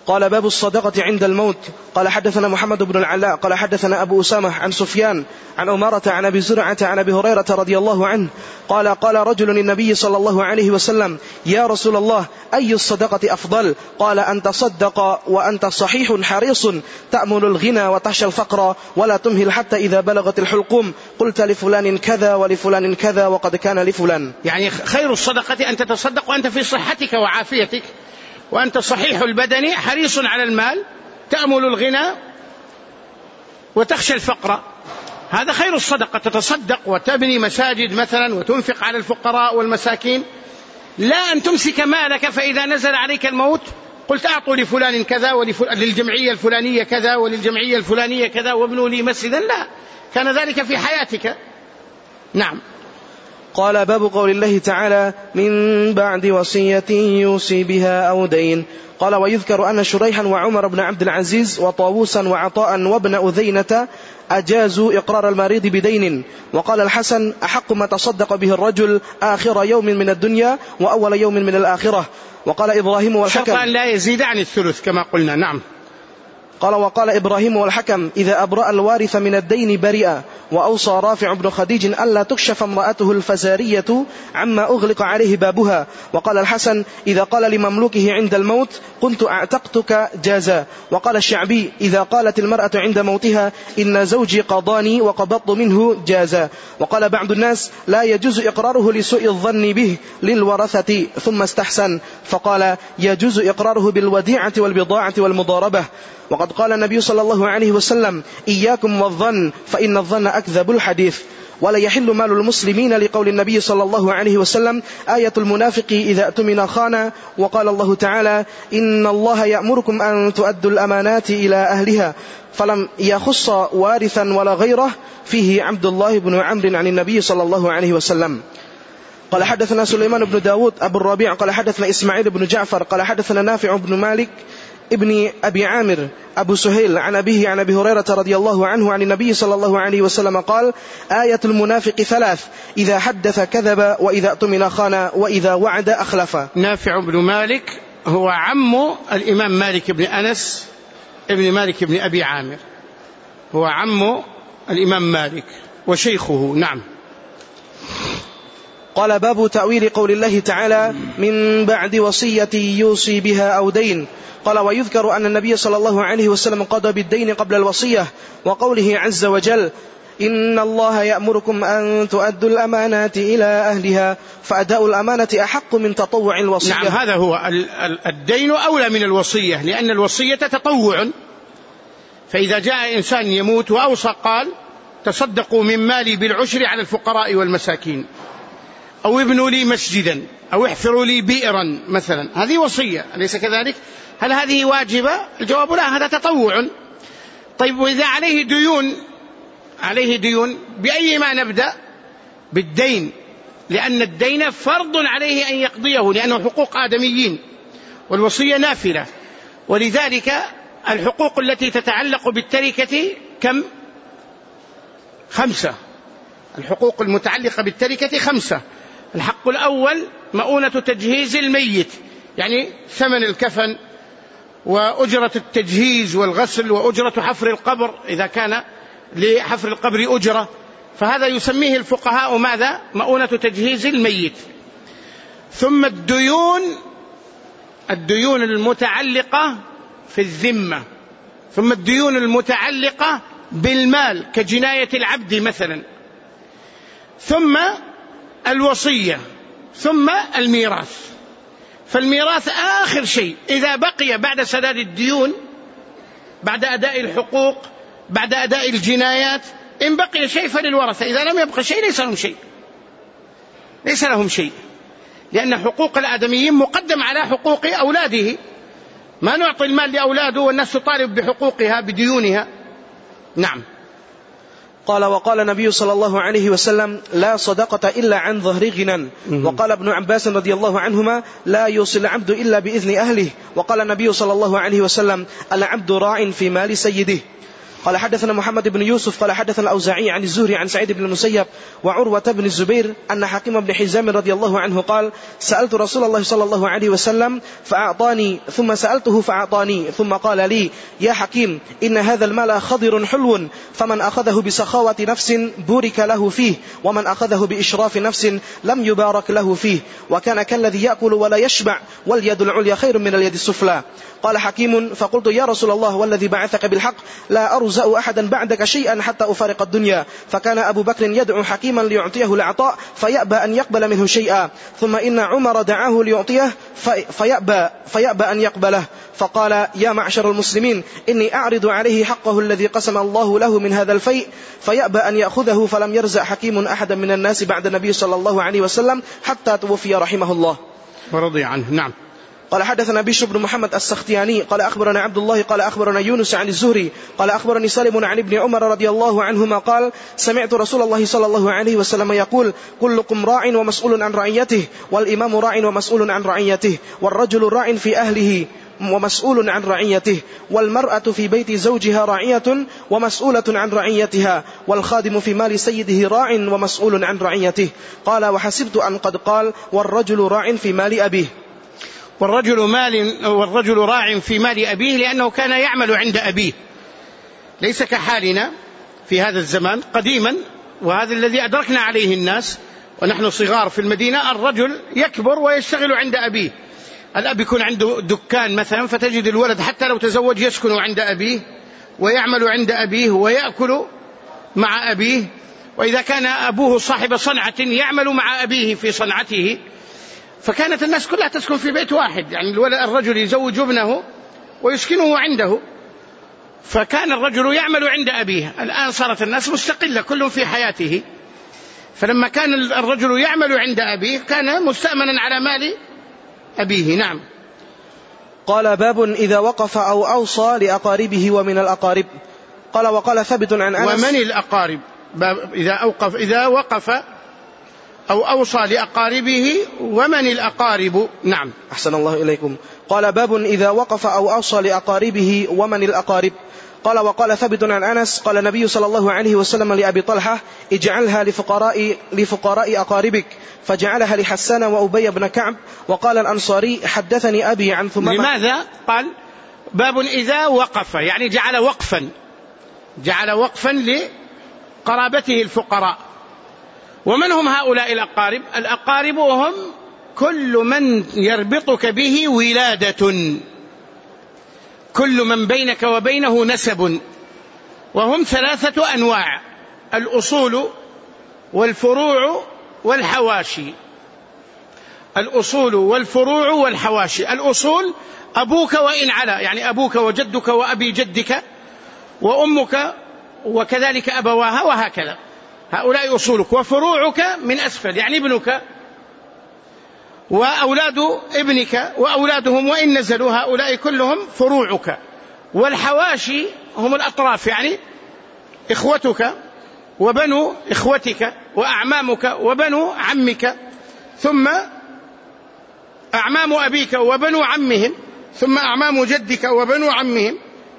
B: قال باب الصدقة عند الموت. قال حدثنا محمد بن العلاء قال حدثنا أبو أسامة عن سفيان عن أمارة عن أبي زرعة عن أبي هريرة رضي الله عنه قال قال رجل للنبي صلى الله عليه وسلم يا رسول الله أي الصدقة أفضل؟ قال أن تصدق وأنت صحيح حريص تأمل الغنى وتخشى الفقر ولا تمهل حتى إذا بلغت الحلقوم قلت لفلان كذا ولفلان كذا وقد كان لفلان.
A: يعني خير الصدقة أن تتصدق وأنت في صحتك وعافيتك وأنت صحيح البدن حريص على المال تأمل الغنى وتخشى الفقر. هذا خير الصدقة، تتصدق وتبني مساجد مثلا وتنفق على الفقراء والمساكين، لا أن تمسك مالك فإذا نزل عليك الموت قلت أعطوا لفلان كذا وللجمعية الفلانية كذا وللجمعية الفلانية كذا وابنوا لي مسجدا، لا، كان ذلك في حياتك. نعم.
B: قال باب قول الله تعالى من بعد وصية يوصي بها أو دين. قال ويذكر أن شريحا وعمر بن عبد العزيز وطاووسا وعطاء وابن أذينة أجازوا إقرار المريض بدين. وقال الحسن أحق ما تصدق به الرجل آخر يوم من الدنيا وأول يوم من الآخرة. وقال إبراهيم والحكم
A: شرطا لا يزيد عن الثلث كما قلنا. نعم.
B: قال وقال إبراهيم والحكم إذا أبرأ الوارث من الدين برئ. وأوصى رافع بن خديج ألا تكشف امرأته الفزارية عما أغلق عليه بابها. وقال الحسن إذا قال لمملوكه عند الموت كنت أعتقتك جازا. وقال الشعبي إذا قالت المرأة عند موتها إن زوجي قضاني وقبضت منه جازا. وقال بعض الناس لا يجوز إقراره لسوء الظن به للورثة ثم استحسن فقال يجوز إقراره بالوديعة والبضاعة والمضاربة. وقد قال النبي صلى الله عليه وسلم إياكم والظن فإن الظن أكذب الحديث. ولا يحل مال المسلمين لقول النبي صلى الله عليه وسلم آية المنافق إذا اؤتمن خان. وقال الله تعالى إن الله يأمركم أن تؤدوا الأمانات إلى أهلها فلم يخص وارثا ولا غيره فيه عبد الله بن عمرو عن النبي صلى الله عليه وسلم. قال حدثنا سليمان بن داود أبو الربيع قال حدثنا إسماعيل بن جعفر قال حدثنا نافع بن مالك ابن أبي عامر أبو سهيل عن أبيه عن أبي هريرة رضي الله عنه عن النبي صلى الله عليه وسلم قال آية المنافق ثلاث إذا حدث كذب وإذا اؤتمن خان وإذا وعد أخلف.
A: نافع بن مالك هو عم الإمام مالك بن أنس ابن مالك بن أبي عامر، هو عم الإمام مالك وشيخه. نعم.
B: قال باب تأويل قول الله تعالى من بعد وصية يوصي بها أو دين. قال ويذكر أن النبي صلى الله عليه وسلم قضى بالدين قبل الوصية وقوله عز وجل إن الله يأمركم أن تؤدوا الأمانات إلى أهلها فأداء الأمانة أحق من تطوع الوصية.
A: نعم، هذا هو الدين أولى من الوصية لأن الوصية تطوع. فإذا جاء إنسان يموت وأوصى قال تصدقوا من مالي بالعشر على الفقراء والمساكين أو ابنوا لي مسجدا أو احفروا لي بئرا مثلا، هذه وصية أليس كذلك؟ هل هذه واجبة؟ الجواب لا، هذا تطوع. طيب وإذا عليه ديون عليه ديون بأي ما نبدأ؟ بالدين، لأن الدين فرض عليه أن يقضيه لأنه حقوق آدميين والوصية نافلة. ولذلك الحقوق التي تتعلق بالتركة كم؟ خمسة. الحقوق المتعلقة بالتركة خمسة. الحق الأول مؤونة تجهيز الميت، يعني ثمن الكفن وأجرة التجهيز والغسل وأجرة حفر القبر إذا كان لحفر القبر أجرة، فهذا يسميه الفقهاء ماذا؟ مؤونة تجهيز الميت. ثم الديون الديون المتعلقة في الذمة، ثم الديون المتعلقة بالمال كجناية العبد مثلا، ثم الوصية، ثم الميراث. فالميراث آخر شيء، إذا بقي بعد سداد الديون، بعد أداء الحقوق، بعد أداء الجنايات، إن بقي شيء فللورثة، إذا لم يبقى شيء ليس لهم شيء ليس لهم شيء لأن حقوق الآدميين مقدم على حقوق أولاده. ما نعطي المال لأولاده والناس تطالب بحقوقها بديونها. نعم.
B: قال وقال النبي صلى الله عليه وسلم لا صدقة إلا عن ظهر غنى. وقال ابن عباس رضي الله عنهما لا يوصي العبد إلا بإذن أهله. وقال النبي صلى الله عليه وسلم العبد راع في مال سيده. قال حدثنا محمد بن يوسف قال حدثنا الأوزاعي عن الزهري عن سعيد بن المسيب وعروة بن الزبير أن حكيم بن حزام رضي الله عنه قال سألت رسول الله صلى الله عليه وسلم فأعطاني ثم سألته فأعطاني ثم قال لي يا حكيم إن هذا المال خضر حلو فمن أخذه بسخاوة نفس بورك له فيه ومن أخذه بإشراف نفس لم يبارك له فيه وكان كالذي يأكل ولا يشبع واليد العليا خير من اليد السفلى. قال حكيم فقلت يا رسول الله والذي بعثك بالحق لا أرزأ أحدا بعدك شيئا حتى أفارق الدنيا. فكان أبو بكر يدعو حكيما ليعطيه العطاء فيأبى أن يقبل منه شيئا ثم إن عمر دعاه ليعطيه فيأبى, فيأبى أن يقبله فقال يا معشر المسلمين إني أعرض عليه حقه الذي قسم الله له من هذا الفيء فيأبى أن يأخذه فلم يرزق حكيم أحدا من الناس بعد النبي صلى الله عليه وسلم حتى توفي رحمه الله
A: ورضي عنه. نعم.
B: قال حدثنا بشر بن محمد السختياني قال أخبرنا عبد الله قال أخبرنا يونس عن الزهري قال أخبرني سالم عن ابن عمر رضي الله عنهما قال سمعت رسول الله صلى الله عليه وسلم يقول كلكم راع ومسؤول عن رعيته والإمام راع ومسؤول عن رعيته والرجل راع في أهله ومسؤول عن رعيته والمرأة في بيت زوجها راعية ومسؤولة عن رعيتها والخادم في مال سيده راع ومسؤول عن رعيته. قال وحسبت أن قد قال والرجل راع في مال أبيه.
A: والرجل, مال والرجل راع في مال أبيه لأنه كان يعمل عند أبيه ليس كحالنا في هذا الزمان قديما وهذا الذي أدركنا عليه الناس ونحن صغار في المدينة. الرجل يكبر ويشتغل عند أبيه. الأب يكون عنده دكان مثلا فتجد الولد حتى لو تزوج يسكن عند أبيه ويعمل عند أبيه ويأكل مع أبيه. وإذا كان أبوه صاحب صنعة يعمل مع أبيه في صنعته فكانت الناس كلها تسكن في بيت واحد. يعني الولد الرجل يزوج ابنه ويسكنه عنده فكان الرجل يعمل عند أبيه. الآن صارت الناس مستقلة كل في حياته فلما كان الرجل يعمل عند أبيه كان مستأمنا على مال أبيه. نعم.
B: قال باب إذا وقف أو أوصى لأقاربه ومن الأقارب. قال وقال ثابت عن أنس
A: ومن الأقارب باب إذا, أوقف إذا وقف أو أوصى لأقاربه ومن الأقارب. نعم.
B: أحسن الله إليكم. قال باب إذا وقف أو أوصى لأقاربه ومن الأقارب. قال وقال ثابت عن أنس قال النبي صلى الله عليه وسلم لأبي طلحة اجعلها لفقراء, لفقراء أقاربك فجعلها لحسان وأبي بن كعب. وقال الأنصاري حدثني أبي عن ثمامة.
A: لماذا قال باب إذا وقف يعني جعل وقفا جعل وقفا لقرابته الفقراء. ومن هم هؤلاء الأقارب؟ الأقارب هم كل من يربطك به ولادة كل من بينك وبينه نسب وهم ثلاثة أنواع الأصول والفروع والحواشي. الأصول والفروع والحواشي. الأصول أبوك وإن علا يعني أبوك وجدك وأبي جدك وأمك وكذلك أبواها وهكذا هؤلاء أصولك. وفروعك من أسفل يعني ابنك وأولاد ابنك وأولادهم وإن نزلوا هؤلاء كلهم فروعك. والحواشي هم الأطراف يعني إخوتك وبنو إخوتك وأعمامك وبنو عمك ثم أعمام أبيك وبنو عمهم ثم أعمام جدك وبنو عمهم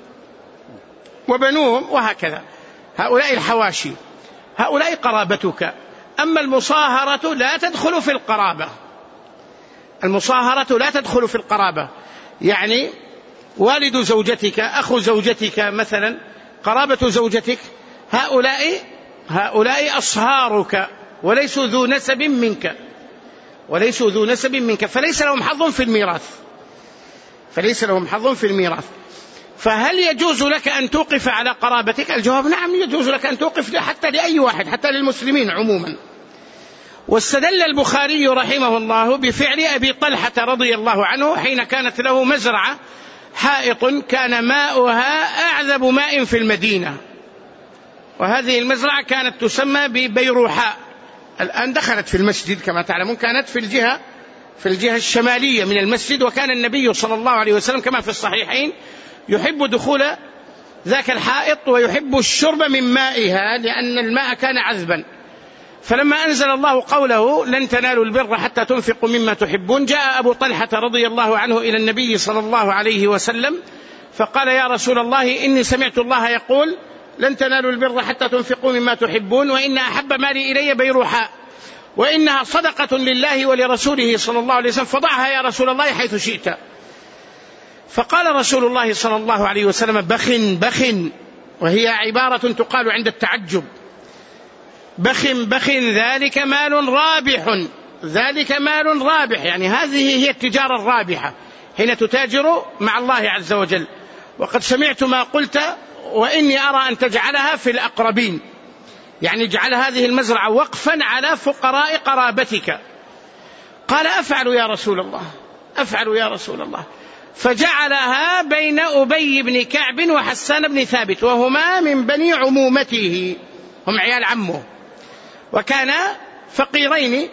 A: وبنوهم وهكذا هؤلاء الحواشي. هؤلاء قرابتك. أما المصاهرة لا تدخل في القرابة. المصاهرة لا تدخل في القرابة يعني والد زوجتك أخو زوجتك مثلا قرابة زوجتك هؤلاء هؤلاء أصهارك وليسوا ذو نسب منك وليسوا ذو نسب منك فليس لهم حظ في الميراث فليس لهم حظ في الميراث. فهل يجوز لك أن توقف على قرابتك؟ الجواب نعم يجوز لك أن توقف حتى لأي واحد حتى للمسلمين عموما. واستدل البخاري رحمه الله بفعل أبي طلحة رضي الله عنه حين كانت له مزرعة حائط كان ماؤها أعذب ماء في المدينة وهذه المزرعة كانت تسمى ببيروحاء. الآن دخلت في المسجد كما تعلمون كانت في الجهة في الجهة الشمالية من المسجد. وكان النبي صلى الله عليه وسلم كما في الصحيحين يحب دخول ذاك الحائط ويحب الشرب من مائها لأن الماء كان عذبا. فلما أنزل الله قوله لن تنالوا البر حتى تنفقوا مما تحبون جاء أبو طلحة رضي الله عنه إلى النبي صلى الله عليه وسلم فقال يا رسول الله إني سمعت الله يقول لن تنالوا البر حتى تنفقوا مما تحبون وإن أحب مالي إلي بيروحاء وإنها صدقة لله ولرسوله صلى الله عليه وسلم فضعها يا رسول الله حيث شئت. فقال رسول الله صلى الله عليه وسلم بخ بخ، وهي عبارة تقال عند التعجب، بخ بخ ذلك مال رابح، ذلك مال رابح، يعني هذه هي التجارة الرابحة حين تتاجر مع الله عز وجل. وقد سمعت ما قلت وإني أرى أن تجعلها في الأقربين، يعني اجعل هذه المزرعة وقفا على فقراء قرابتك. قال أفعل يا رسول الله، أفعل يا رسول الله. فجعلها بين أبي بن كعب وحسان بن ثابت، وهما من بني عمومته، هم عيال عمه، وكان فقيرين،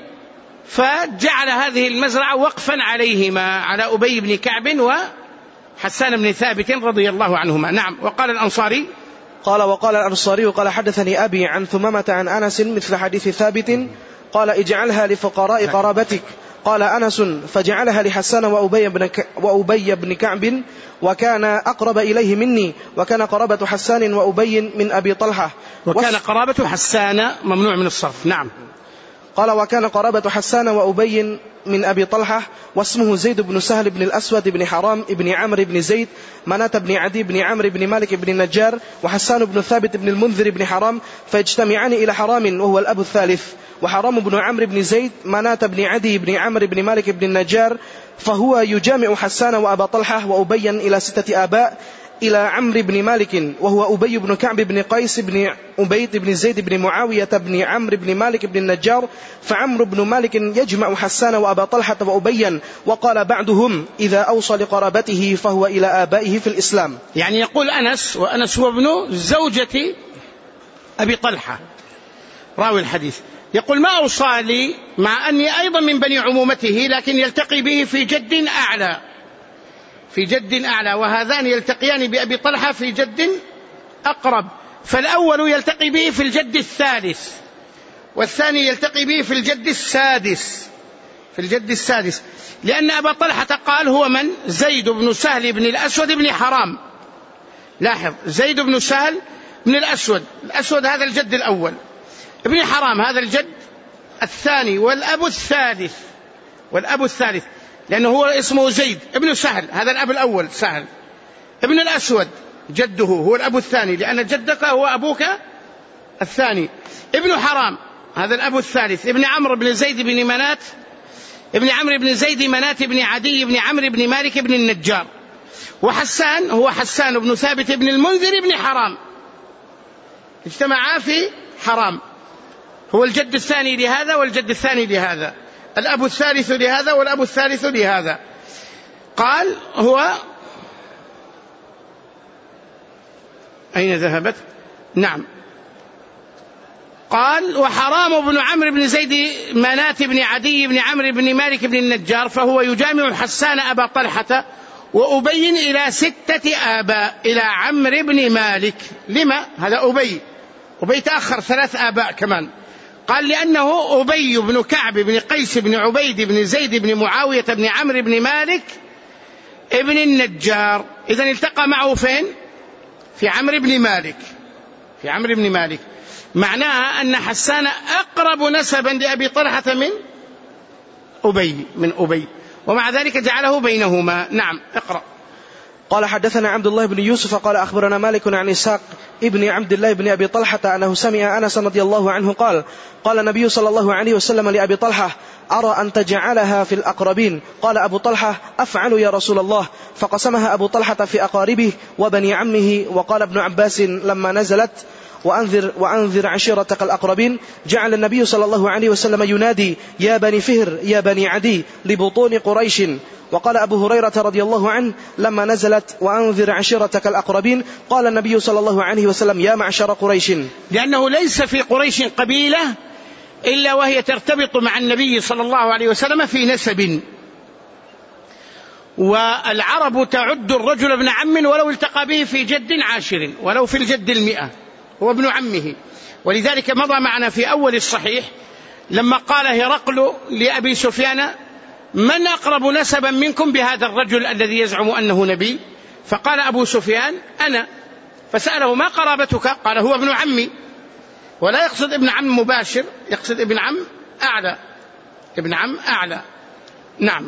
A: فجعل هذه المزرعة وقفا عليهما، على أبي بن كعب وحسان بن ثابت رضي الله عنهما. نعم. وقال الأنصاري
B: قال وقال الأنصاري قال حدثني أبي عن ثمامة عن أنس مثل حديث ثابت قال اجعلها لفقراء قرابتك. قال أنس فجعلها لحسان وأبي بن, ك... وأبي بن كعب وكان أقرب إليه مني، وكان قرابة حسان وأبي من أبي طلحة.
A: وكان قرابة حسان ممنوع من الصرف. نعم.
B: قال وكان قرابة حسان وأبي من أبي طلحة واسمه زيد بن سهل بن الأسود بن حرام بن عمرو بن زيد مناة بن عدي بن عمرو بن مالك بن النجار وحسان بن ثابت بن المنذر بن حرام، فيجتمعان إلى حرام وهو الأب الثالث، وحرام بن عمرو بن زيد مناة بن عدي بن عمرو بن مالك بن النجار، فهو يجامع حسان وأبا طلحة وأبيا إلى ستة آباء إلى عمرو بن مالك، وهو أبي بن كعب بن قيس بن عبيد بن زيد بن معاوية بن عمرو بن مالك بن النجار، فعمرو بن مالك يجمع حسان وأبا طلحة وأبيا. وقال بعدهم إذا أوصى لقرابته فهو إلى آبائه في الإسلام.
A: يعني يقول أنس، وأنس هو ابن زوجة أبي طلحة راوي الحديث، يقول ما أوصى لي مع أني أيضا من بني عمومته، لكن يلتقي به في جد أعلى، في جد أعلى، وهذان يلتقيان بأبي طلحة في جد أقرب، فالأول يلتقي به في الجد الثالث، والثاني يلتقي به في الجد السادس، في الجد السادس، لأن أبا طلحة قال هو من؟ زيد بن سهل بن الأسود بن حرام. لاحظ، زيد بن سهل بن الأسود، الأسود هذا الجد الأول، ابن حرام هذا الجد الثاني، والأب الثالث، والأب الثالث لأنه هو اسمه زيد ابن سهل، هذا الأب الأول سهل، ابن الأسود جده هو الأب الثاني، لأن جدك هو أبوك الثاني، ابن حرام هذا الأب الثالث، ابن عمرو بن زيد بن منات ابن عمرو بن زيد منات بن عدي بن عمرو بن مالك بن النجار، وحسان هو حسان بن ثابت بن المنذر بن حرام، اجتمعا في حرام، هو الجد الثاني لهذا والجد الثاني لهذا، الأب الثالث لهذا والأب الثالث لهذا. قال هو أين ذهبت؟ نعم. قال وحرام بن عمرو بن زيد منات بن عدي بن عمرو بن مالك بن النجار، فهو يجامع حسان أبا طلحة وأبين إلى ستة آباء إلى عمرو بن مالك. لما؟ هذا أبي، أبي تأخر ثلاث آباء كمان. قال لأنه أبي بن كعب بن قيس بن عبيد بن زيد بن معاوية بن عمرو بن مالك ابن النجار، إذن التقى معه فين؟ في عمرو بن مالك، في عمرو بن مالك، معناها أن حسان أقرب نسبا لأبي طلحة من أبي، من أبي، ومع ذلك جعله بينهما. نعم. اقرأ.
B: قال حدثنا عبد الله بن يوسف قال أخبرنا مالك عن إسحاق ابن عبد الله بن أبي طلحة أنه سمع أنس رضي الله عنه قال قال النبي صلى الله عليه وسلم لأبي طلحة أرى أن تجعلها في الأقربين. قال أبو طلحة أفعل يا رسول الله، فقسمها أبو طلحة في أقاربه وبني عمه. وقال ابن عباس لما نزلت وأنذر, وأنذر عشيرتك الأقربين، جعل النبي صلى الله عليه وسلم ينادي يا بني فهر يا بني عدي لبطون قريش. وقال أبو هريرة رضي الله عنه لما نزلت وأنذر عشيرتك الأقربين قال النبي صلى الله عليه وسلم يا معشر قريش،
A: لأنه ليس في قريش قبيلة إلا وهي ترتبط مع النبي صلى الله عليه وسلم في نسب، والعرب تعد الرجل ابن عم ولو التقى به في جد عاشر، ولو في الجد المئة هو ابن عمه. ولذلك مضى معنا في أول الصحيح لما قال هرقل لأبي سفيان من أقرب نسبا منكم بهذا الرجل الذي يزعم أنه نبي؟ فقال أبو سفيان أنا، فسأله ما قرابتك؟ قال هو ابن عمي، ولا يقصد ابن عم مباشر، يقصد ابن عم أعلى، ابن عم أعلى. نعم.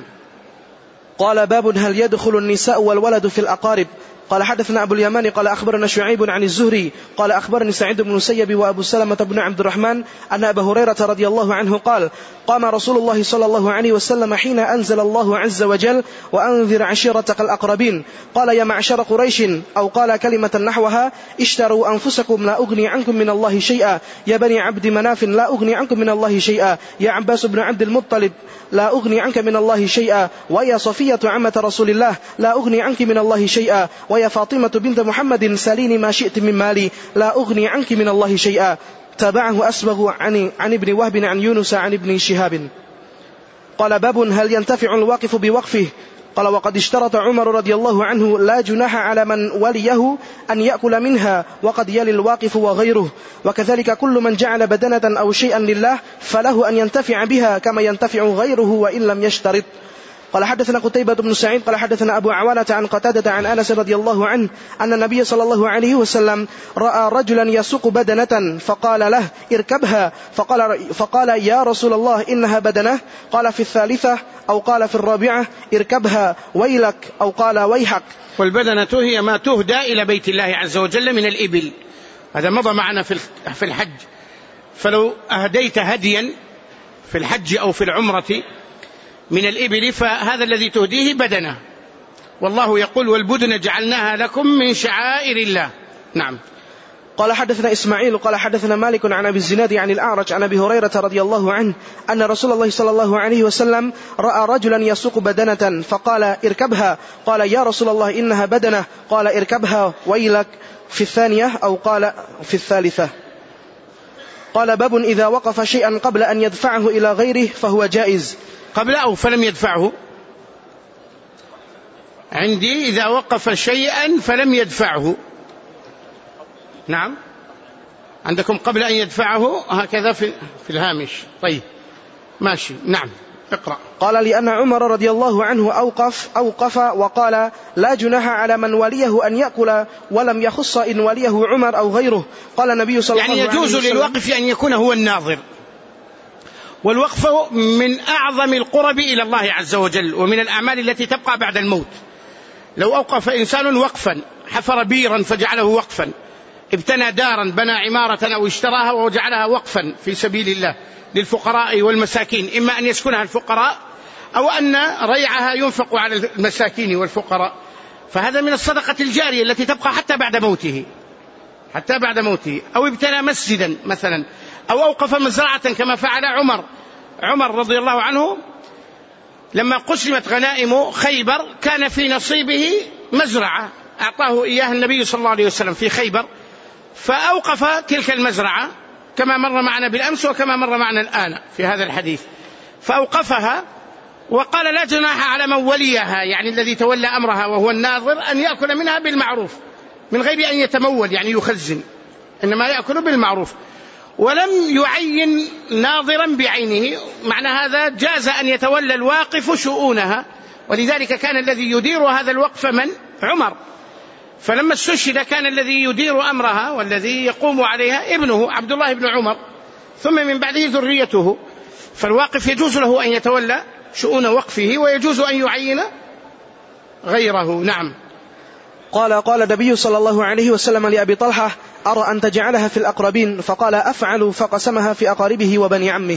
B: قال باب هل يدخل النساء والولد في الأقارب؟ قال حدثنا أبو اليمان قال أخبرنا شعيب عن الزهري قال أخبرني سعيد بن المسيب وأبو سلمة بن عبد الرحمن أن أبا هريرة رضي الله عنه قال قام رسول الله صلى الله عليه وسلم حين أنزل الله عز وجل وأنذر عشيرتك الأقربين، قال يا معشر قريش، أو قال كلمة نحوها اشتروا أنفسكم لا أغني عنكم من الله شيئا، يا بني عبد مناف لا أغني عنكم من الله شيئا، يا عباس بن عبد المطلب لا أغني عنك من الله شيئا، ويا صفية عمة رسول الله لا أغني عنك من الله شيئا، ويا فاطمة بنت محمد ساليني ما شئت من مالي لا أغني عنك من الله شيئا. تابعه أسبغ عن, عن ابن وهب عن يونس عن ابن شهاب. قال باب هل ينتفع الواقف بوقفه؟ قال وقد اشترط عمر رضي الله عنه لا جناح على من وليه أن يأكل منها، وقد يلي الواقف وغيره، وكذلك كل من جعل بدنة أو شيئا لله فله أن ينتفع بها كما ينتفع غيره وإن لم يشترط. قال حدثنا قتيبة بن سعيد قال حدثنا أبو عوانة عن قتادة عن أنس رضي الله عنه أن النبي صلى الله عليه وسلم رأى رجلا يسوق بدنة فقال له اركبها، فقال, فقال يا رسول الله إنها بدنة؟ قال في الثالثة أو قال في الرابعة اركبها ويلك أو قال ويحك.
A: والبدنة هي ما تهدى إلى بيت الله عز وجل من الإبل، هذا مضى معنا في الحج. فلو أهديت هديا في الحج أو في العمرة من الإبل فهذا الذي تهديه بدنه، والله يقول والبدن جعلناها لكم من شعائر الله. نعم.
B: قال حدثنا إسماعيل قال حدثنا مالك عن أبي الزناد عن الأعرج عن أبي هريرة رضي الله عنه أن رسول الله صلى الله عليه وسلم رأى رجلا يسوق بدنة فقال اركبها، قال يا رسول الله إنها بدنة، قال اركبها ويلك في الثانية أو قال في الثالثة. قال باب إذا وقف شيئا قبل أن يدفعه إلى غيره فهو جائز.
A: قبل أو فلم يدفعه؟ عندي إذا وقف شيئا فلم يدفعه. نعم. عندكم قبل أن يدفعه هكذا في, في الهامش. طيب ماشي. نعم اقرأ.
B: قال لأن عمر رضي الله عنه أوقف أوقف وقال لا جناح على من وليه أن يأكل ولم يخص إن وليه عمر أو غيره. قال النبي صلى الله عليه وسلم
A: يعني يجوز للوقف أن يكون هو الناظر، والوقف من أعظم القرب إلى الله عز وجل ومن الأعمال التي تبقى بعد الموت. لو أوقف إنسان وقفا، حفر بيرا فجعله وقفا، ابتنى دارا بنى عمارة أو اشتراها وجعلها وقفا في سبيل الله للفقراء والمساكين، إما أن يسكنها الفقراء أو أن ريعها ينفق على المساكين والفقراء، فهذا من الصدقة الجارية التي تبقى حتى بعد موته حتى بعد موته. أو ابتنى مسجدا مثلا، أو أوقف مزرعة كما فعل عمر عمر رضي الله عنه لما قسمت غنائم خيبر كان في نصيبه مزرعة أعطاه إياها النبي صلى الله عليه وسلم في خيبر، فأوقف تلك المزرعة كما مر معنا بالأمس وكما مر معنا الآن في هذا الحديث، فأوقفها وقال لا جناح على من وليها، يعني الذي تولى أمرها وهو الناظر، أن يأكل منها بالمعروف من غير أن يتمول يعني يخزن، إنما يأكل بالمعروف. ولم يعين ناظرا بعينه، معنى هذا جاز أن يتولى الواقف شؤونها، ولذلك كان الذي يدير هذا الوقف من؟ عمر. فلما استشهد كان الذي يدير أمرها والذي يقوم عليها ابنه عبد الله بن عمر، ثم من بعده ذريته. فالواقف يجوز له أن يتولى شؤون وقفه ويجوز أن يعين غيره. نعم.
B: قال قال النبي صلى الله عليه وسلم لأبي طلحة أرى أن تجعلها في الأقربين، فقال أفعل، فقسمها في أقاربه وبني عمه.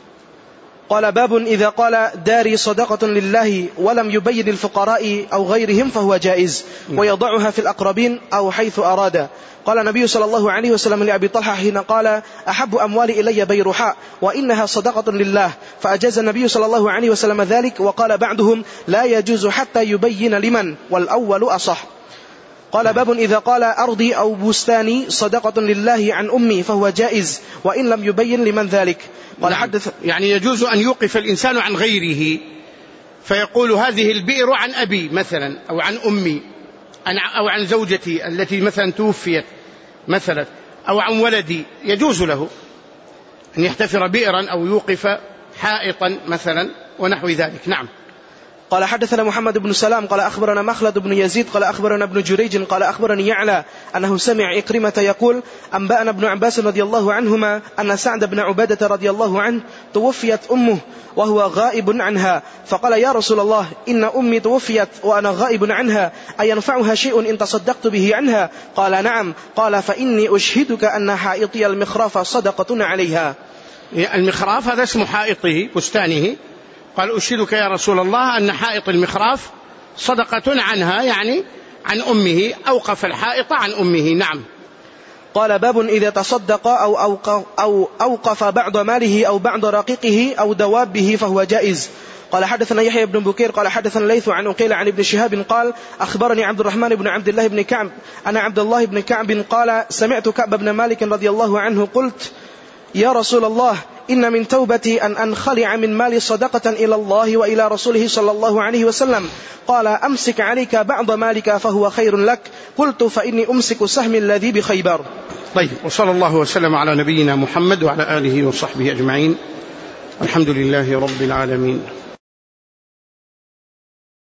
B: قال باب إذا قال داري صدقة لله ولم يبين الفقراء أو غيرهم فهو جائز، ويضعها في الأقربين أو حيث أراد. قال النبي صلى الله عليه وسلم لأبي طلحة حين قال أحب أموالي إلي بيرحاء وإنها صدقة لله، فأجاز النبي صلى الله عليه وسلم ذلك. وقال بعضهم لا يجوز حتى يبين لمن، والأول أصح. قال باب إذا قال أرضي أو بستاني صدقة لله عن أمي فهو جائز وإن لم يبين لمن ذلك. قال
A: نعم.
B: حدث
A: يعني يجوز أن يوقف الإنسان عن غيره فيقول هذه البئر عن أبي مثلا أو عن أمي أو عن زوجتي التي مثلا توفيت مثلا أو عن ولدي، يجوز له أن يحتفر بئرا أو يوقف حائطا مثلا ونحو ذلك. نعم.
B: قال حدثنا محمد بن سلام قال أخبرنا مخلد بن يزيد قال أخبرنا ابن جريج قال أخبرني يعلى أنه سمع إكرمة يقول أنبأنا ابن عباس رضي الله عنهما أن سعد بن عبادة رضي الله عنه توفيت أمه وهو غائب عنها، فقال يا رسول الله إن أمي توفيت وأنا غائب عنها، أينفعها شيء إن تصدقت به عنها؟ قال نعم. قال فإني أشهدك أن حائطي المخراف صدقة عليها.
A: المخراف هذا اسم حائطه بستانه، قال أشهدك يا رسول الله أن حائط المخراف صدقة عنها، يعني عن أمه، أوقف الحائط عن أمه. نعم.
B: قال باب إذا تصدق أو أوقف, أو أوقف بعض ماله أو بعض رقيقه أو دوابه فهو جائز. قال حدثنا يحيى بن بكير قال حدثنا الليث عن أقيل عن ابن شهاب قال أخبرني عبد الرحمن بن عبد الله بن كعب أنا عبد الله بن كعب قال سمعت كعب بن مالك رضي الله عنه قلت يا رسول الله إن من توبتي أن أنخلع من مالي صدقة إلى الله وإلى رسوله صلى الله عليه وسلم. قال أمسك عليك بعض مالك فهو خير لك. قلت فإني أمسك سهم الذي بخيبر.
A: طيب، وصلى الله وسلم على نبينا محمد وعلى آله وصحبه أجمعين. الحمد لله رب العالمين.